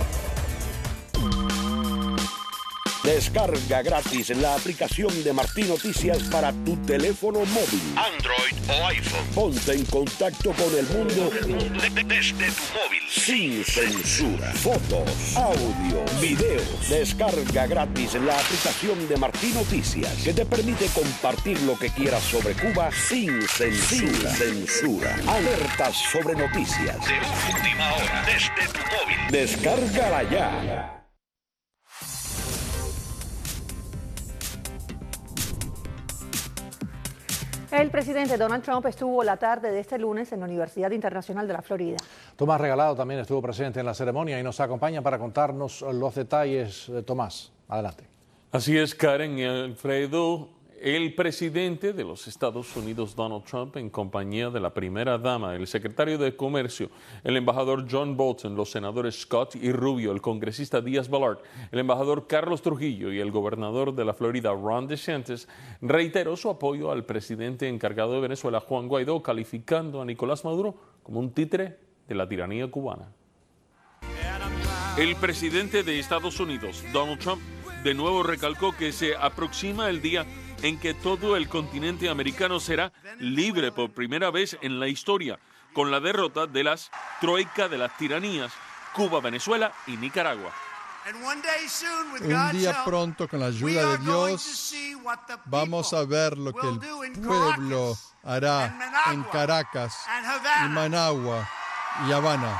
Descarga gratis la aplicación de Martí Noticias para tu teléfono móvil, Android o iPhone. Ponte en contacto con el mundo desde tu móvil, sin censura. Fotos, audio, videos. Descarga gratis la aplicación de Martí Noticias, que te permite compartir lo que quieras sobre Cuba sin censura. Sin censura. Alertas sobre noticias de última hora desde tu móvil. Descárgala ya. El presidente Donald Trump estuvo la tarde de este lunes en la Universidad Internacional de la Florida. Tomás Regalado también estuvo presente en la ceremonia y nos acompaña para contarnos los detalles. Tomás, adelante. Así es, Karen y Alfredo. El presidente de los Estados Unidos, Donald Trump, en compañía de la primera dama, el secretario de Comercio, el embajador John Bolton, los senadores Scott y Rubio, el congresista Díaz Balart, el embajador Carlos Trujillo y el gobernador de la Florida, Ron DeSantis, reiteró su apoyo al presidente encargado de Venezuela, Juan Guaidó, calificando a Nicolás Maduro como un títere de la tiranía cubana. El presidente de Estados Unidos, Donald Trump, de nuevo recalcó que se aproxima el día en que todo el continente americano será libre por primera vez en la historia, con la derrota de las troika de las tiranías, Cuba, Venezuela y Nicaragua. Un día pronto, con la ayuda de Dios, vamos a ver lo que el pueblo hará en Caracas y Managua y Habana.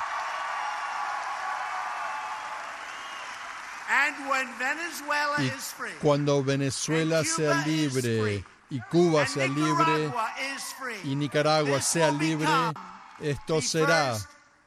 Y cuando Venezuela sea libre y Cuba sea libre y Nicaragua sea libre, esto será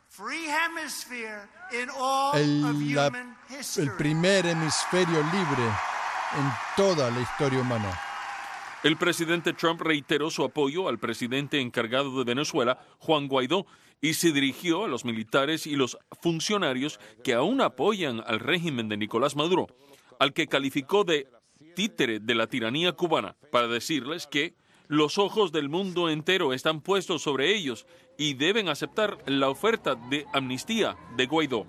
el, la, el primer hemisferio libre en toda la historia humana. El presidente Trump reiteró su apoyo al presidente encargado de Venezuela, Juan Guaidó, y se dirigió a los militares y los funcionarios que aún apoyan al régimen de Nicolás Maduro, al que calificó de títere de la tiranía cubana, para decirles que los ojos del mundo entero están puestos sobre ellos y deben aceptar la oferta de amnistía de Guaidó.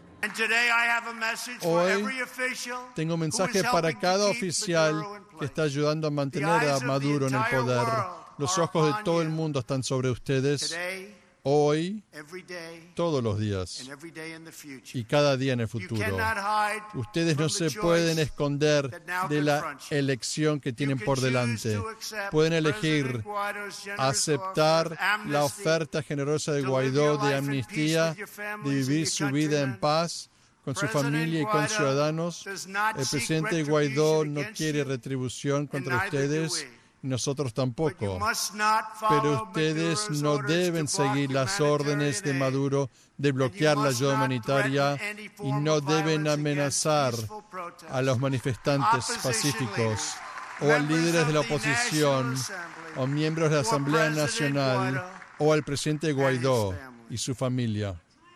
Hoy tengo un mensaje para cada oficial que está ayudando a mantener a Maduro en el poder. Los ojos de todo el mundo están sobre ustedes. Hoy, todos los días y cada día en el futuro. Ustedes no se pueden esconder de la elección que tienen por delante. Pueden elegir aceptar la oferta generosa de Guaidó de amnistía, de vivir su vida en paz con su familia y con ciudadanos. El presidente Guaidó no quiere retribución contra ustedes. Nosotros tampoco, pero ustedes no deben seguir las órdenes de Maduro de bloquear la ayuda humanitaria y no deben amenazar a los manifestantes pacíficos o a líderes de la oposición o miembros de la Asamblea Nacional o al presidente Guaidó y su familia.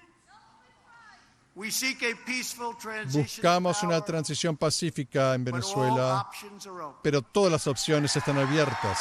Buscamos una transición pacífica en Venezuela, pero todas las opciones están abiertas.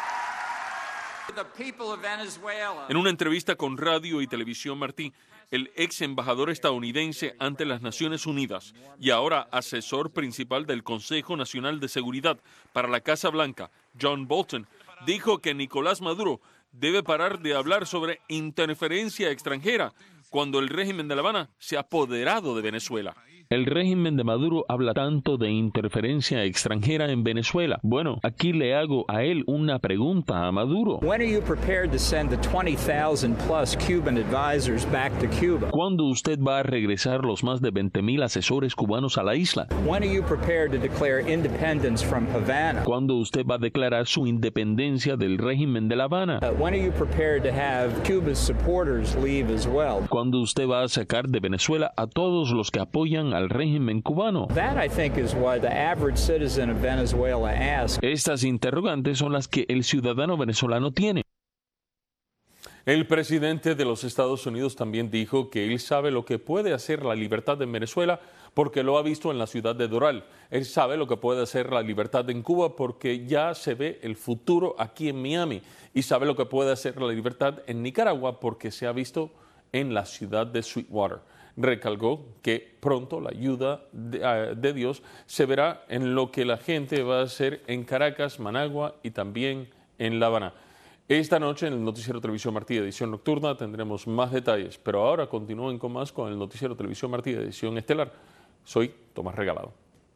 En una entrevista con Radio y Televisión Martí, el ex embajador estadounidense ante las Naciones Unidas y ahora asesor principal del Consejo Nacional de Seguridad para la Casa Blanca, John Bolton, dijo que Nicolás Maduro debe parar de hablar sobre interferencia extranjera cuando el régimen de La Habana se ha apoderado de Venezuela. El régimen de Maduro habla tanto de interferencia extranjera en Venezuela. Bueno, aquí le hago a él una pregunta a Maduro. When are you prepared to send the twenty thousand plus Cuban advisors back to Cuba? ¿Cuándo usted va a regresar los más de veinte mil asesores cubanos a la isla? When are you prepared to declare independence from Havana? ¿Cuándo usted va a declarar su independencia del régimen de La Habana? Uh, when are you prepared to have Cuba's supporters leave as well? ¿Cuándo usted va a sacar de Venezuela a todos los que apoyan al régimen cubano? That, I think, is what the average citizen of Venezuela asks. Estas interrogantes son las que el ciudadano venezolano tiene. El presidente de los Estados Unidos también dijo que él sabe lo que puede hacer la libertad en Venezuela porque lo ha visto en la ciudad de Doral. Él sabe lo que puede hacer la libertad en Cuba porque ya se ve el futuro aquí en Miami. Y sabe lo que puede hacer la libertad en Nicaragua porque se ha visto en la ciudad de Sweetwater. Recalcó que pronto la ayuda de, uh, de Dios se verá en lo que la gente va a hacer en Caracas, Managua y también en La Habana. Esta noche en el Noticiero Televisión Martí, edición nocturna, tendremos más detalles, pero ahora continúen con más con el Noticiero Televisión Martí, edición estelar. Soy Tomás Regalado.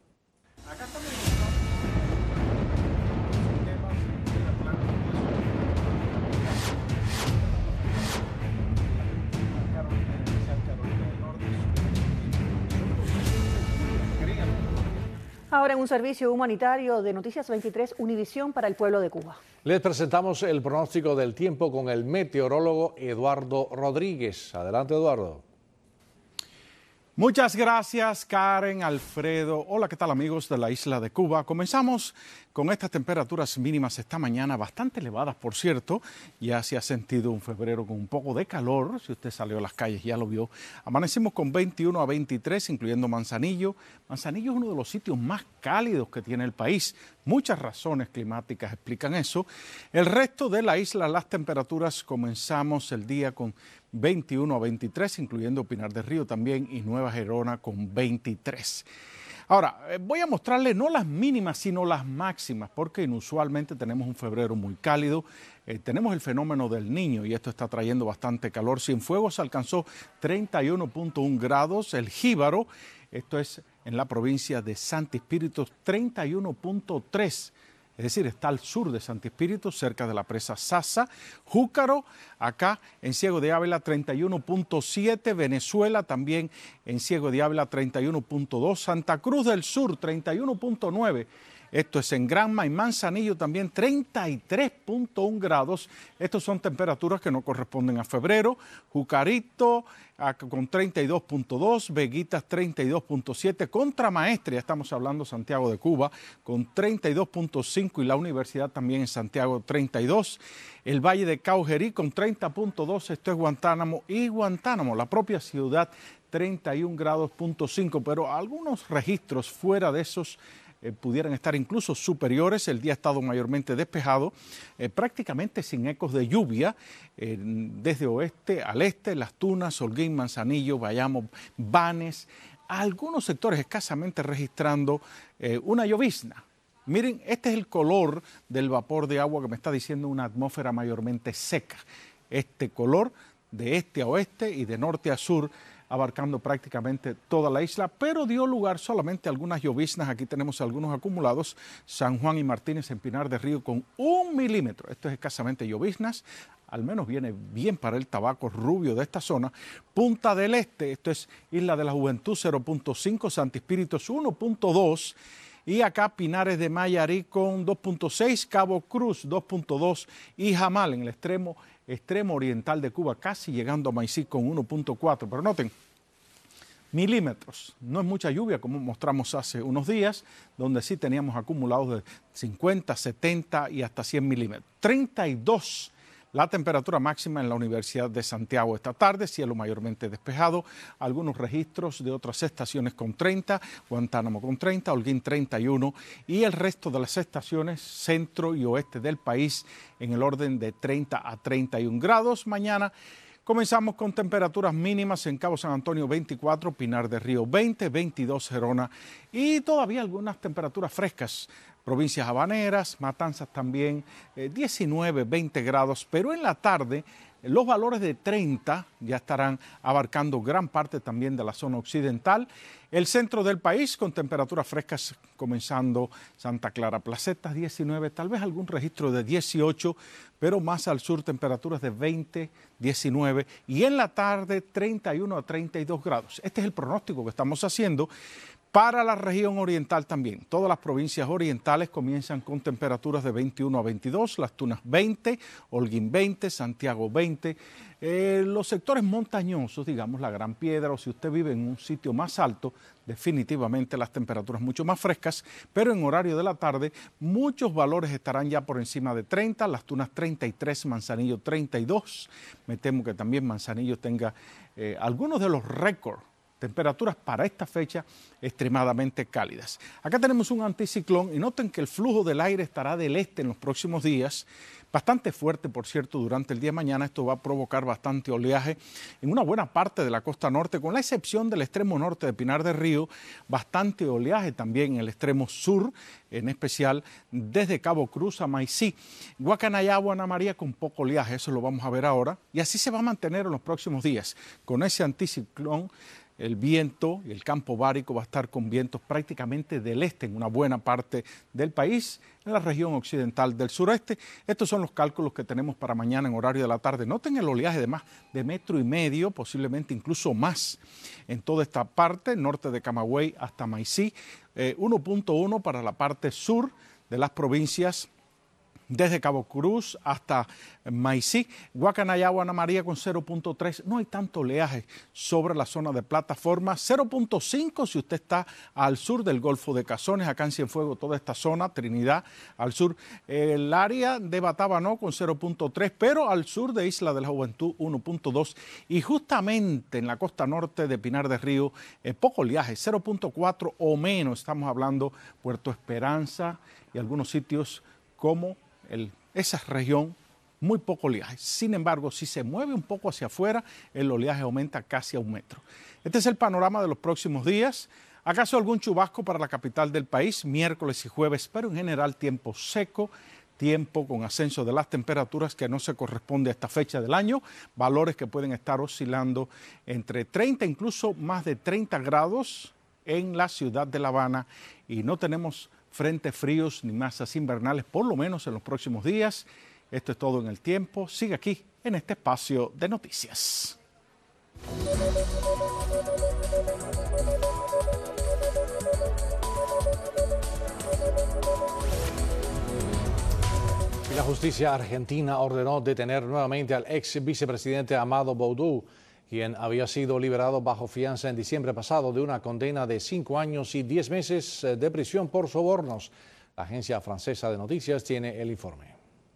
Ahora en un servicio humanitario de Noticias veintitrés, Univisión para el pueblo de Cuba. Les presentamos el pronóstico del tiempo con el meteorólogo Eduardo Rodríguez. Adelante, Eduardo. Muchas gracias, Karen, Alfredo. Hola, ¿qué tal, amigos de la isla de Cuba? Comenzamos con estas temperaturas mínimas esta mañana, bastante elevadas, por cierto. Ya se ha sentido un febrero con un poco de calor. Si usted salió a las calles, ya lo vio. Amanecimos con veintiuno a veintitrés, incluyendo Manzanillo. Manzanillo es uno de los sitios más cálidos que tiene el país. Muchas razones climáticas explican eso. El resto de la isla, las temperaturas, comenzamos el día con veintiuno a veintitrés, incluyendo Pinar del Río también y Nueva Gerona con veintitrés. Ahora, voy a mostrarles no las mínimas, sino las máximas, porque inusualmente tenemos un febrero muy cálido. Eh, tenemos el fenómeno del Niño y esto está trayendo bastante calor. Cienfuegos alcanzó treinta y uno punto uno grados. El Jíbaro, esto es en la provincia de Santi Espíritu, treinta y uno punto tres. Es decir, está al sur de Santi Espíritu, cerca de la presa Sasa. Júcaro, acá en Ciego de Ávila, treinta y uno punto siete. Venezuela, también en Ciego de Ávila, treinta y uno punto dos. Santa Cruz del Sur, treinta y uno punto nueve. Esto es en Granma y Manzanillo también treinta y tres punto uno grados. Estos son temperaturas que no corresponden a febrero. Jucarito con treinta y dos punto dos, Veguitas treinta y dos punto siete, Contramaestre, ya estamos hablando Santiago de Cuba, con treinta y dos punto cinco y la universidad también en Santiago treinta y dos. El Valle de Caujerí con treinta punto dos, esto es Guantánamo, y Guantánamo, la propia ciudad, treinta y uno grados punto cinco, pero algunos registros fuera de esos Eh, pudieran estar incluso superiores. El día ha estado mayormente despejado, eh, prácticamente sin ecos de lluvia, eh, desde oeste al este, Las Tunas, Holguín, Manzanillo, Bayamo, Banes, algunos sectores escasamente registrando eh, una llovizna. Miren, este es el color del vapor de agua que me está diciendo una atmósfera mayormente seca. Este color de este a oeste y de norte a sur, abarcando prácticamente toda la isla, pero dio lugar solamente a algunas lloviznas. Aquí tenemos algunos acumulados. San Juan y Martínez en Pinar del Río con un milímetro. Esto es escasamente lloviznas, al menos viene bien para el tabaco rubio de esta zona. Punta del Este, esto es Isla de la Juventud, cero punto cinco, Santi Espíritus uno punto dos, y acá Pinares de Mayarí con dos punto seis, Cabo Cruz dos punto dos y Jamal en el extremo extremo oriental de Cuba, casi llegando a Maicí con uno punto cuatro, pero noten, milímetros, no es mucha lluvia como mostramos hace unos días, donde sí teníamos acumulados de cincuenta, setenta y hasta cien milímetros. treinta y dos la temperatura máxima en la Universidad de Santiago esta tarde, cielo mayormente despejado, algunos registros de otras estaciones con treinta, Guantánamo con treinta, Holguín treinta y uno y el resto de las estaciones centro y oeste del país en el orden de treinta a treinta y uno grados. Mañana comenzamos con temperaturas mínimas en Cabo San Antonio veinticuatro, Pinar del Río veinte, veintidós Gerona y todavía algunas temperaturas frescas. Provincias habaneras, Matanzas también, eh, diecinueve, veinte grados, pero en la tarde eh, los valores de treinta ya estarán abarcando gran parte también de la zona occidental. El centro del país con temperaturas frescas comenzando Santa Clara, Placetas diecinueve, tal vez algún registro de dieciocho, pero más al sur temperaturas de veinte, diecinueve y en la tarde treinta y uno a treinta y dos grados. Este es el pronóstico que estamos haciendo. Para la región oriental también, todas las provincias orientales comienzan con temperaturas de veintiuno a veintidós, Las Tunas veinte, Holguín veinte, Santiago veinte. Eh, los sectores montañosos, digamos la Gran Piedra, o si usted vive en un sitio más alto, definitivamente las temperaturas mucho más frescas, pero en horario de la tarde muchos valores estarán ya por encima de treinta, Las Tunas treinta y tres, Manzanillo treinta y dos. Me temo que también Manzanillo tenga eh, algunos de los récords. Temperaturas para esta fecha extremadamente cálidas. Acá tenemos un anticiclón y noten que el flujo del aire estará del este en los próximos días, bastante fuerte por cierto durante el día de mañana. Esto va a provocar bastante oleaje en una buena parte de la costa norte, con la excepción del extremo norte de Pinar del Río, bastante oleaje también en el extremo sur, en especial desde Cabo Cruz a Maicí. Guacanayagua, Ana María con poco oleaje, eso lo vamos a ver ahora, y así se va a mantener en los próximos días con ese anticiclón. El viento y el campo bárico va a estar con vientos prácticamente del este en una buena parte del país, en la región occidental del sureste. Estos son los cálculos que tenemos para mañana en horario de la tarde. Noten el oleaje de más de metro y medio, posiblemente incluso más, en toda esta parte, norte de Camagüey hasta Maicí, eh, uno punto uno para la parte sur de las provincias desde Cabo Cruz hasta Maicí. Guacanayagua, Ana María con cero punto tres, no hay tanto oleaje sobre la zona de plataforma, cero punto cinco si usted está al sur del Golfo de Cazones, acá en Cienfuegos, toda esta zona, Trinidad, al sur, el área de Batabanó con cero punto tres, pero al sur de Isla de la Juventud uno punto dos y justamente en la costa norte de Pinar del Río, eh, poco oleaje, cero punto cuatro o menos, estamos hablando Puerto Esperanza y algunos sitios como El, esa región, muy poco oleaje. Sin embargo, si se mueve un poco hacia afuera, el oleaje aumenta casi a un metro. Este es el panorama de los próximos días. ¿Acaso algún chubasco para la capital del país? Miércoles y jueves, pero en general tiempo seco, tiempo con ascenso de las temperaturas que no se corresponde a esta fecha del año, valores que pueden estar oscilando entre treinta, incluso más de treinta grados en la ciudad de La Habana y no tenemos frentes fríos ni masas invernales, por lo menos en los próximos días. Esto es todo en el tiempo. Sigue aquí en este espacio de noticias. La justicia argentina ordenó detener nuevamente al ex vicepresidente Amado Boudou, quien había sido liberado bajo fianza en diciembre pasado de una condena de cinco años y diez meses de prisión por sobornos. La agencia francesa de noticias tiene el informe.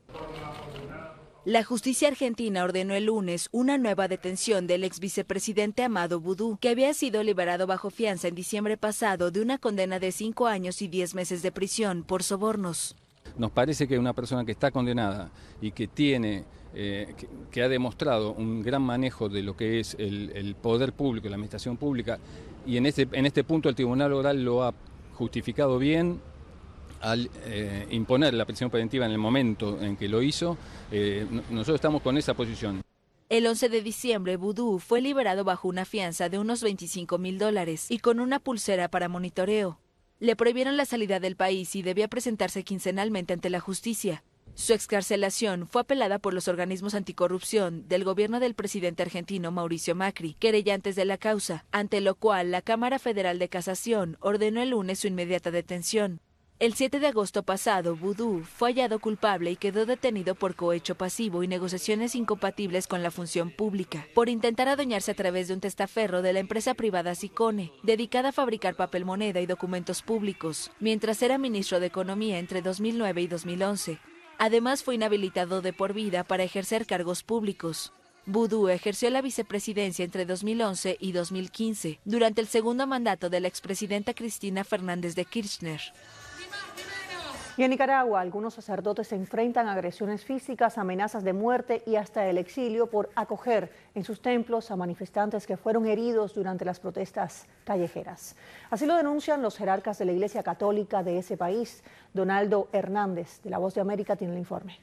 La justicia argentina ordenó el lunes una nueva detención del ex vicepresidente Amado Boudou, que había sido liberado bajo fianza en diciembre pasado de una condena de cinco años y diez meses de prisión por sobornos. Nos parece que una persona que está condenada y que tiene, eh, que, que ha demostrado un gran manejo de lo que es el, el poder público, la administración pública, y en este, en este punto el Tribunal Oral lo ha justificado bien al eh, imponer la prisión preventiva en el momento en que lo hizo. Eh, nosotros estamos con esa posición. El once de diciembre, Boudou fue liberado bajo una fianza de unos veinticinco mil dólares y con una pulsera para monitoreo. Le prohibieron la salida del país y debía presentarse quincenalmente ante la justicia. Su excarcelación fue apelada por los organismos anticorrupción del gobierno del presidente argentino Mauricio Macri, querellantes de la causa, ante lo cual la Cámara Federal de Casación ordenó el lunes su inmediata detención. El siete de agosto pasado, Boudou fue hallado culpable y quedó detenido por cohecho pasivo y negociaciones incompatibles con la función pública, por intentar adueñarse a través de un testaferro de la empresa privada Sicone, dedicada a fabricar papel moneda y documentos públicos, mientras era ministro de Economía entre dos mil nueve y dos mil once. Además, fue inhabilitado de por vida para ejercer cargos públicos. Boudou ejerció la vicepresidencia entre dos mil once y dos mil quince, durante el segundo mandato de la expresidenta Cristina Fernández de Kirchner. Y en Nicaragua, algunos sacerdotes se enfrentan a agresiones físicas, amenazas de muerte y hasta el exilio por acoger en sus templos a manifestantes que fueron heridos durante las protestas callejeras. Así lo denuncian los jerarcas de la Iglesia Católica de ese país. Donaldo Hernández, de La Voz de América, tiene el informe.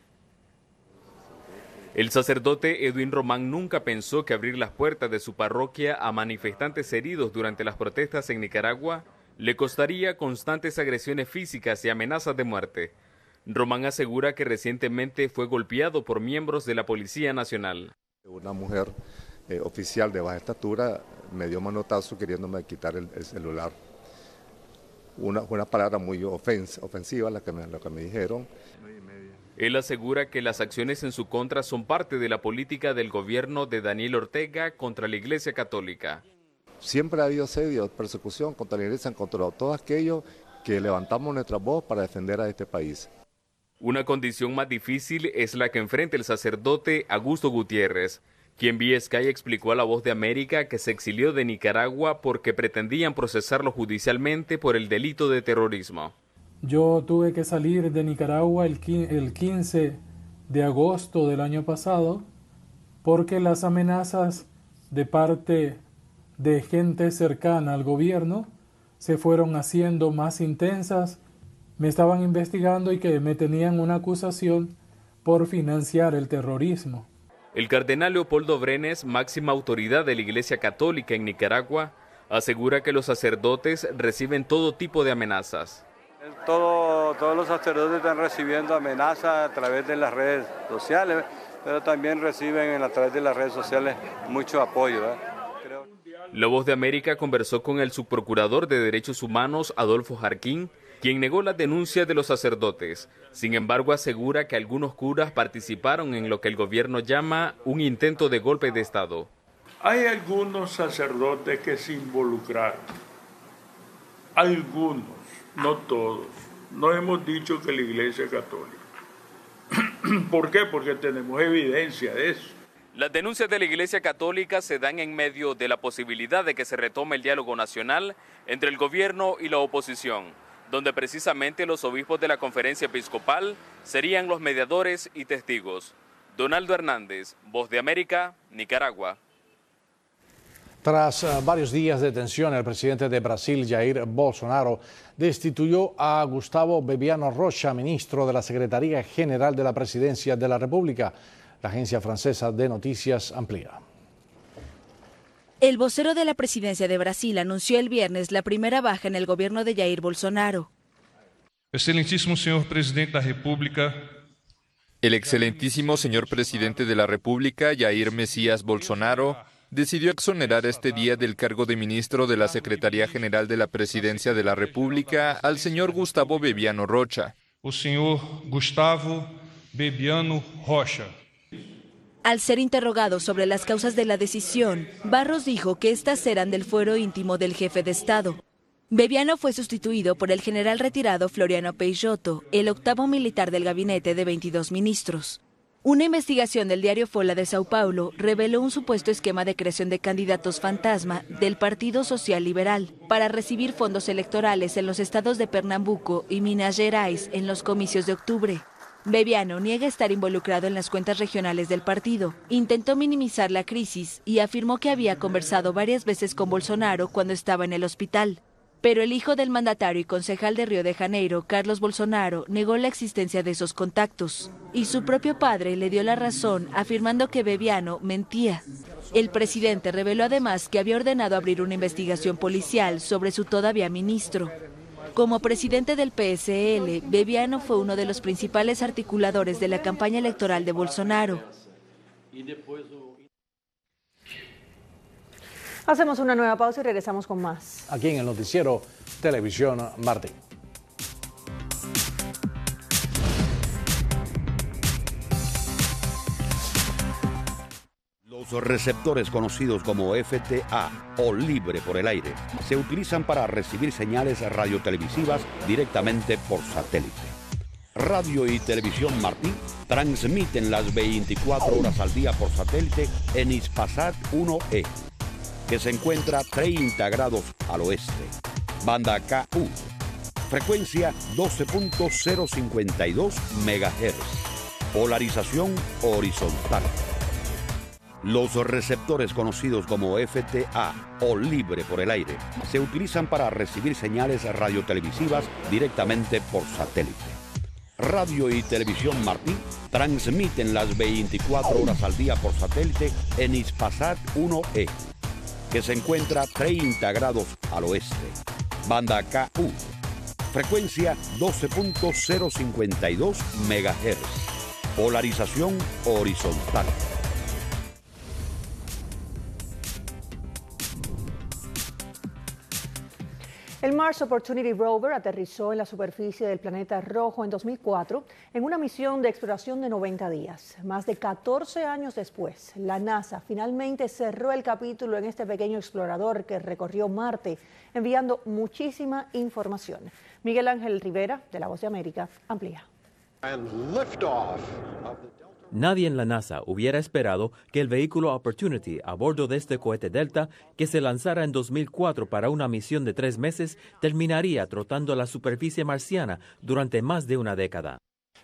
El sacerdote Edwin Román nunca pensó que abrir las puertas de su parroquia a manifestantes heridos durante las protestas en Nicaragua le costaría constantes agresiones físicas y amenazas de muerte. Román asegura que recientemente fue golpeado por miembros de la Policía Nacional. Una mujer eh, oficial de baja estatura me dio manotazo queriéndome quitar el, el celular. Una, una palabra muy ofens, ofensiva la que, me, la que me dijeron. Él asegura que las acciones en su contra son parte de la política del gobierno de Daniel Ortega contra la Iglesia Católica. Siempre ha habido asedio, persecución contra la Iglesia, contra todos aquellos que levantamos nuestra voz para defender a este país. Una condición más difícil es la que enfrenta el sacerdote Augusto Gutiérrez, quien vía Sky explicó a La Voz de América que se exilió de Nicaragua porque pretendían procesarlo judicialmente por el delito de terrorismo. Yo tuve que salir de Nicaragua el quince de agosto del año pasado porque las amenazas de parte de gente cercana al gobierno se fueron haciendo más intensas. Me estaban investigando y que me tenían una acusación por financiar el terrorismo. El cardenal Leopoldo Brenes, máxima autoridad de la Iglesia Católica en Nicaragua, asegura que los sacerdotes reciben todo tipo de amenazas. Todo, todos los sacerdotes están recibiendo amenazas a través de las redes sociales, pero también reciben a través de las redes sociales mucho apoyo, ¿eh? La Voz de América conversó con el subprocurador de Derechos Humanos, Adolfo Jarquín, quien negó las denuncias de los sacerdotes. Sin embargo, asegura que algunos curas participaron en lo que el gobierno llama un intento de golpe de Estado. Hay algunos sacerdotes que se involucraron. Algunos, no todos. No hemos dicho que la Iglesia Católica. ¿Por qué? Porque tenemos evidencia de eso. Las denuncias de la Iglesia Católica se dan en medio de la posibilidad de que se retome el diálogo nacional entre el gobierno y la oposición, donde precisamente los obispos de la Conferencia Episcopal serían los mediadores y testigos. Donaldo Hernández, Voz de América, Nicaragua. Tras uh, varios días de tensión, el presidente de Brasil, Jair Bolsonaro, destituyó a Gustavo Bebiano Rocha, ministro de la Secretaría General de la Presidencia de la República. La agencia francesa de noticias amplía. El vocero de la presidencia de Brasil anunció el viernes la primera baja en el gobierno de Jair Bolsonaro. Excelentísimo señor presidente de la República. El excelentísimo señor presidente de la República, Jair Messias Bolsonaro, decidió exonerar este día del cargo de ministro de la Secretaría General de la Presidencia de la República al señor Gustavo Bebiano Rocha. O señor Gustavo Bebiano Rocha. Al ser interrogado sobre las causas de la decisión, Barros dijo que estas eran del fuero íntimo del jefe de Estado. Bebiano fue sustituido por el general retirado Floriano Peixoto, el octavo militar del gabinete de veintidós ministros. Una investigación del diario Folha de Sao Paulo reveló un supuesto esquema de creación de candidatos fantasma del Partido Social Liberal para recibir fondos electorales en los estados de Pernambuco y Minas Gerais en los comicios de octubre. Bebiano niega estar involucrado en las cuentas regionales del partido, intentó minimizar la crisis y afirmó que había conversado varias veces con Bolsonaro cuando estaba en el hospital. Pero el hijo del mandatario y concejal de Río de Janeiro, Carlos Bolsonaro, negó la existencia de esos contactos. Y su propio padre le dio la razón, afirmando que Bebiano mentía. El presidente reveló además que había ordenado abrir una investigación policial sobre su todavía ministro. Como presidente del P S L, Bebiano fue uno de los principales articuladores de la campaña electoral de Bolsonaro. Hacemos una nueva pausa y regresamos con más. Aquí en el noticiero Televisión Martí. Los receptores conocidos como F T A o libre por el aire se utilizan para recibir señales radiotelevisivas directamente por satélite. Radio y Televisión Martí transmiten las veinticuatro horas al día por satélite en Hispasat uno E, que se encuentra treinta grados al oeste. Banda K U, frecuencia doce punto cero cincuenta y dos megahertz, polarización horizontal. Los receptores conocidos como F T A o libre por el aire se utilizan para recibir señales radiotelevisivas directamente por satélite. Radio y Televisión Martí transmiten las veinticuatro horas al día por satélite en Hispasat uno E, que se encuentra treinta grados al oeste. Banda K U, frecuencia doce punto cero cincuenta y dos megahertz, polarización horizontal. El Mars Opportunity Rover aterrizó en la superficie del planeta rojo en dos mil cuatro en una misión de exploración de noventa días. Más de catorce años después, la NASA finalmente cerró el capítulo en este pequeño explorador que recorrió Marte, enviando muchísima información. Miguel Ángel Rivera, de La Voz de América, amplía. Nadie en la NASA hubiera esperado que el vehículo Opportunity a bordo de este cohete Delta, que se lanzara en dos mil cuatro para una misión de tres meses, terminaría trotando la superficie marciana durante más de una década.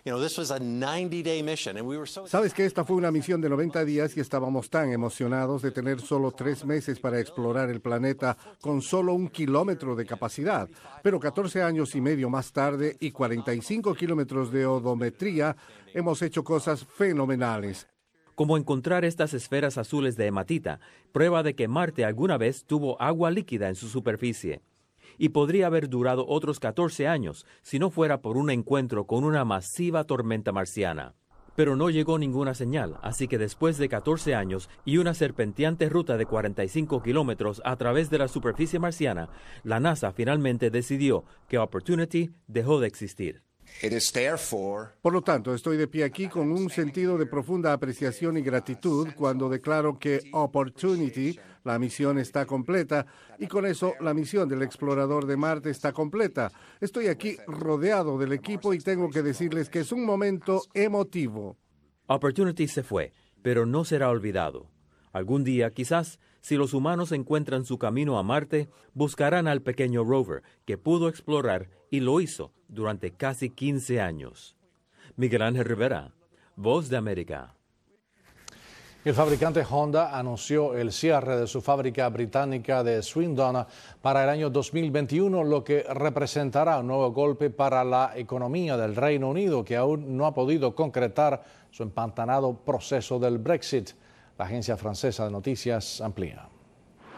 Sabes que esta fue una misión de noventa días y estábamos tan emocionados de tener solo tres meses para explorar el planeta con solo un kilómetro de capacidad. Pero catorce años y medio más tarde y cuarenta y cinco kilómetros de odometría, hemos hecho cosas fenomenales. Como encontrar estas esferas azules de hematita, prueba de que Marte alguna vez tuvo agua líquida en su superficie. Y podría haber durado otros catorce años si no fuera por un encuentro con una masiva tormenta marciana. Pero no llegó ninguna señal, así que después de catorce años y una serpenteante ruta de cuarenta y cinco kilómetros a través de la superficie marciana, la NASA finalmente decidió que Opportunity dejó de existir. Por lo tanto, estoy de pie aquí con un sentido de profunda apreciación y gratitud cuando declaro que Opportunity, la misión está completa, y con eso la misión del explorador de Marte está completa. Estoy aquí rodeado del equipo y tengo que decirles que es un momento emotivo. Opportunity se fue, pero no será olvidado. Algún día, quizás, si los humanos encuentran su camino a Marte, buscarán al pequeño rover que pudo explorar y lo hizo durante casi quince años. Miguel Ángel Rivera, Voz de América. El fabricante Honda anunció el cierre de su fábrica británica de Swindon para el año dos mil veintiuno, lo que representará un nuevo golpe para la economía del Reino Unido, que aún no ha podido concretar su empantanado proceso del Brexit. La agencia francesa de noticias amplía.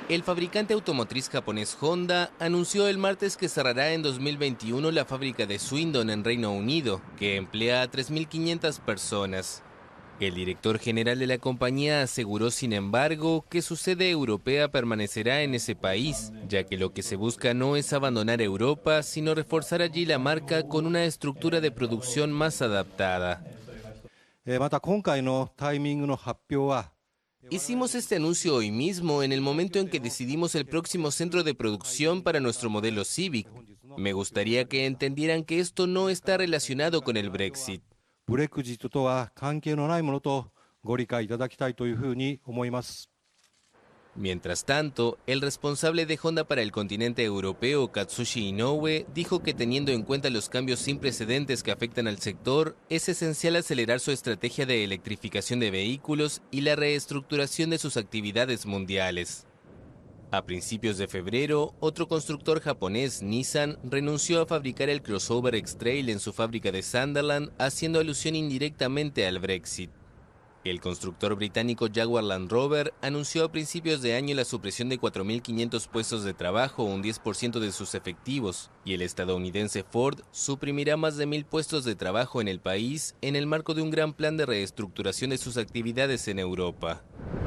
El fabricante automotriz japonés Honda anunció el martes que cerrará en dos mil veintiuno la fábrica de Swindon en Reino Unido, que emplea a tres mil quinientas personas. El director general de la compañía aseguró, sin embargo, que su sede europea permanecerá en ese país, ya que lo que se busca no es abandonar Europa, sino reforzar allí la marca con una estructura de producción más adaptada. Hicimos este anuncio hoy mismo, en el momento en que decidimos el próximo centro de producción para nuestro modelo Civic. Me gustaría que entendieran que esto no está relacionado con el Brexit. Mientras tanto, el responsable de Honda para el continente europeo, Katsushi Inoue, dijo que teniendo en cuenta los cambios sin precedentes que afectan al sector, es esencial acelerar su estrategia de electrificación de vehículos y la reestructuración de sus actividades mundiales. A principios de febrero, otro constructor japonés, Nissan, renunció a fabricar el crossover X-Trail en su fábrica de Sunderland, haciendo alusión indirectamente al Brexit. El constructor británico Jaguar Land Rover anunció a principios de año la supresión de cuatro mil quinientos puestos de trabajo, un diez por ciento de sus efectivos, y el estadounidense Ford suprimirá más de mil puestos de trabajo en el país en el marco de un gran plan de reestructuración de sus actividades en Europa.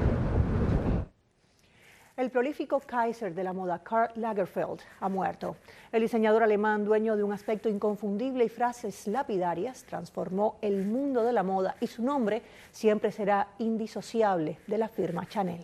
El prolífico Kaiser de la moda Karl Lagerfeld ha muerto. El diseñador alemán, dueño de un aspecto inconfundible y frases lapidarias, transformó el mundo de la moda y su nombre siempre será indisociable de la firma Chanel.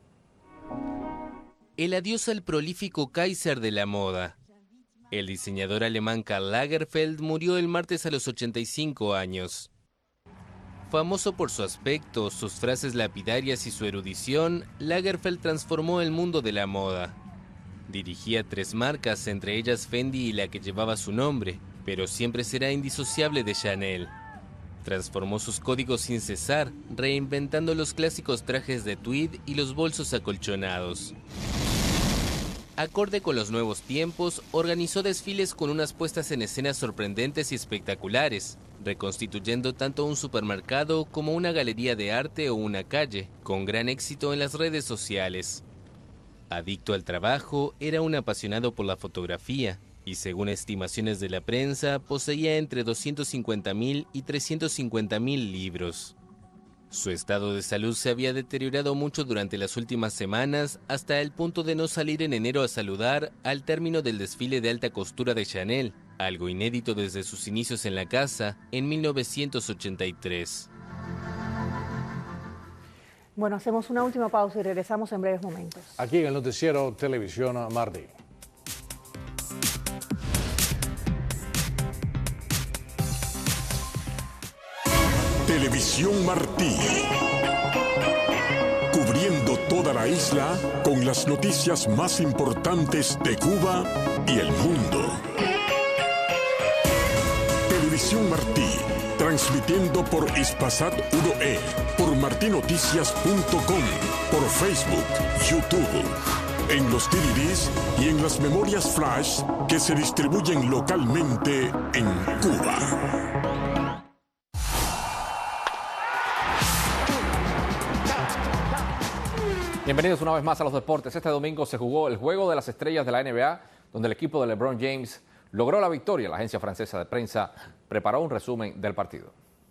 El adiós al prolífico Kaiser de la moda. El diseñador alemán Karl Lagerfeld murió el martes a los ochenta y cinco años. Famoso por su aspecto, sus frases lapidarias y su erudición, Lagerfeld transformó el mundo de la moda. Dirigía tres marcas, entre ellas Fendi y la que llevaba su nombre, pero siempre será indisociable de Chanel. Transformó sus códigos sin cesar, reinventando los clásicos trajes de tweed y los bolsos acolchonados. Acorde con los nuevos tiempos, organizó desfiles con unas puestas en escena sorprendentes y espectaculares, reconstituyendo tanto un supermercado como una galería de arte o una calle, con gran éxito en las redes sociales. Adicto al trabajo, era un apasionado por la fotografía y, según estimaciones de la prensa, poseía entre doscientos cincuenta mil y trescientos cincuenta mil libros. Su estado de salud se había deteriorado mucho durante las últimas semanas, hasta el punto de no salir en enero a saludar al término del desfile de alta costura de Chanel, algo inédito desde sus inicios en la casa en mil novecientos ochenta y tres. Bueno, hacemos una última pausa y regresamos en breves momentos. Aquí en el noticiero Televisión Martí. Televisión Martí. Cubriendo toda la isla con las noticias más importantes de Cuba y el mundo. Televisión Martí, transmitiendo por Hispasat uno E, por martinoticias punto com, por Facebook, YouTube, en los D V Ds y en las memorias flash que se distribuyen localmente en Cuba. Bienvenidos una vez más a los deportes. Este domingo se jugó el Juego de las Estrellas de la N B A, donde el equipo de LeBron James logró la victoria. La agencia francesa de prensa preparó un resumen del partido.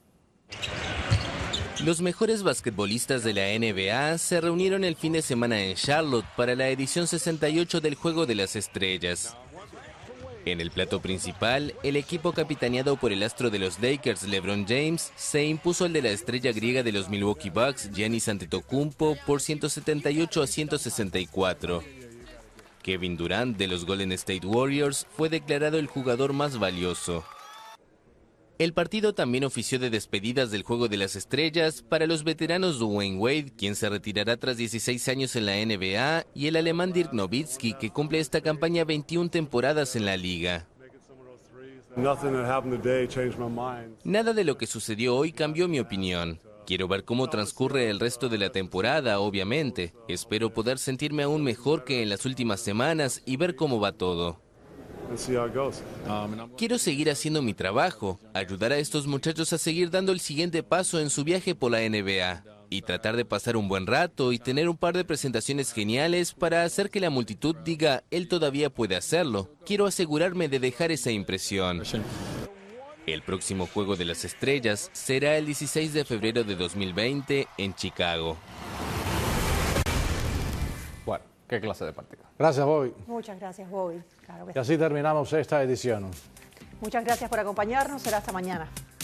Los mejores basquetbolistas de la N B A se reunieron el fin de semana en Charlotte para la edición sesenta y ocho del Juego de las Estrellas. En el plato principal, el equipo capitaneado por el astro de los Lakers, LeBron James, se impuso al de la estrella griega de los Milwaukee Bucks, Giannis Antetokounmpo, por ciento setenta y ocho a ciento sesenta y cuatro. Kevin Durant, de los Golden State Warriors, fue declarado el jugador más valioso. El partido también ofició de despedidas del Juego de las Estrellas para los veteranos Dwayne Wade, quien se retirará tras dieciséis años en la N B A, y el alemán Dirk Nowitzki, que cumple esta campaña veintiuna temporadas en la liga. Nada de lo que sucedió hoy cambió mi opinión. Quiero ver cómo transcurre el resto de la temporada, obviamente. Espero poder sentirme aún mejor que en las últimas semanas y ver cómo va todo. Quiero seguir haciendo mi trabajo, ayudar a estos muchachos a seguir dando el siguiente paso en su viaje por la N B A. y tratar de pasar un buen rato y tener un par de presentaciones geniales para hacer que la multitud diga, él todavía puede hacerlo. Quiero asegurarme de dejar esa impresión. El próximo Juego de las Estrellas será el dieciséis de febrero de dos mil veinte en Chicago. Bueno, qué clase de partido. Gracias, Bobby. Muchas gracias, Bobby. Claro que Y así terminamos esta edición. Muchas gracias por acompañarnos. Será hasta mañana.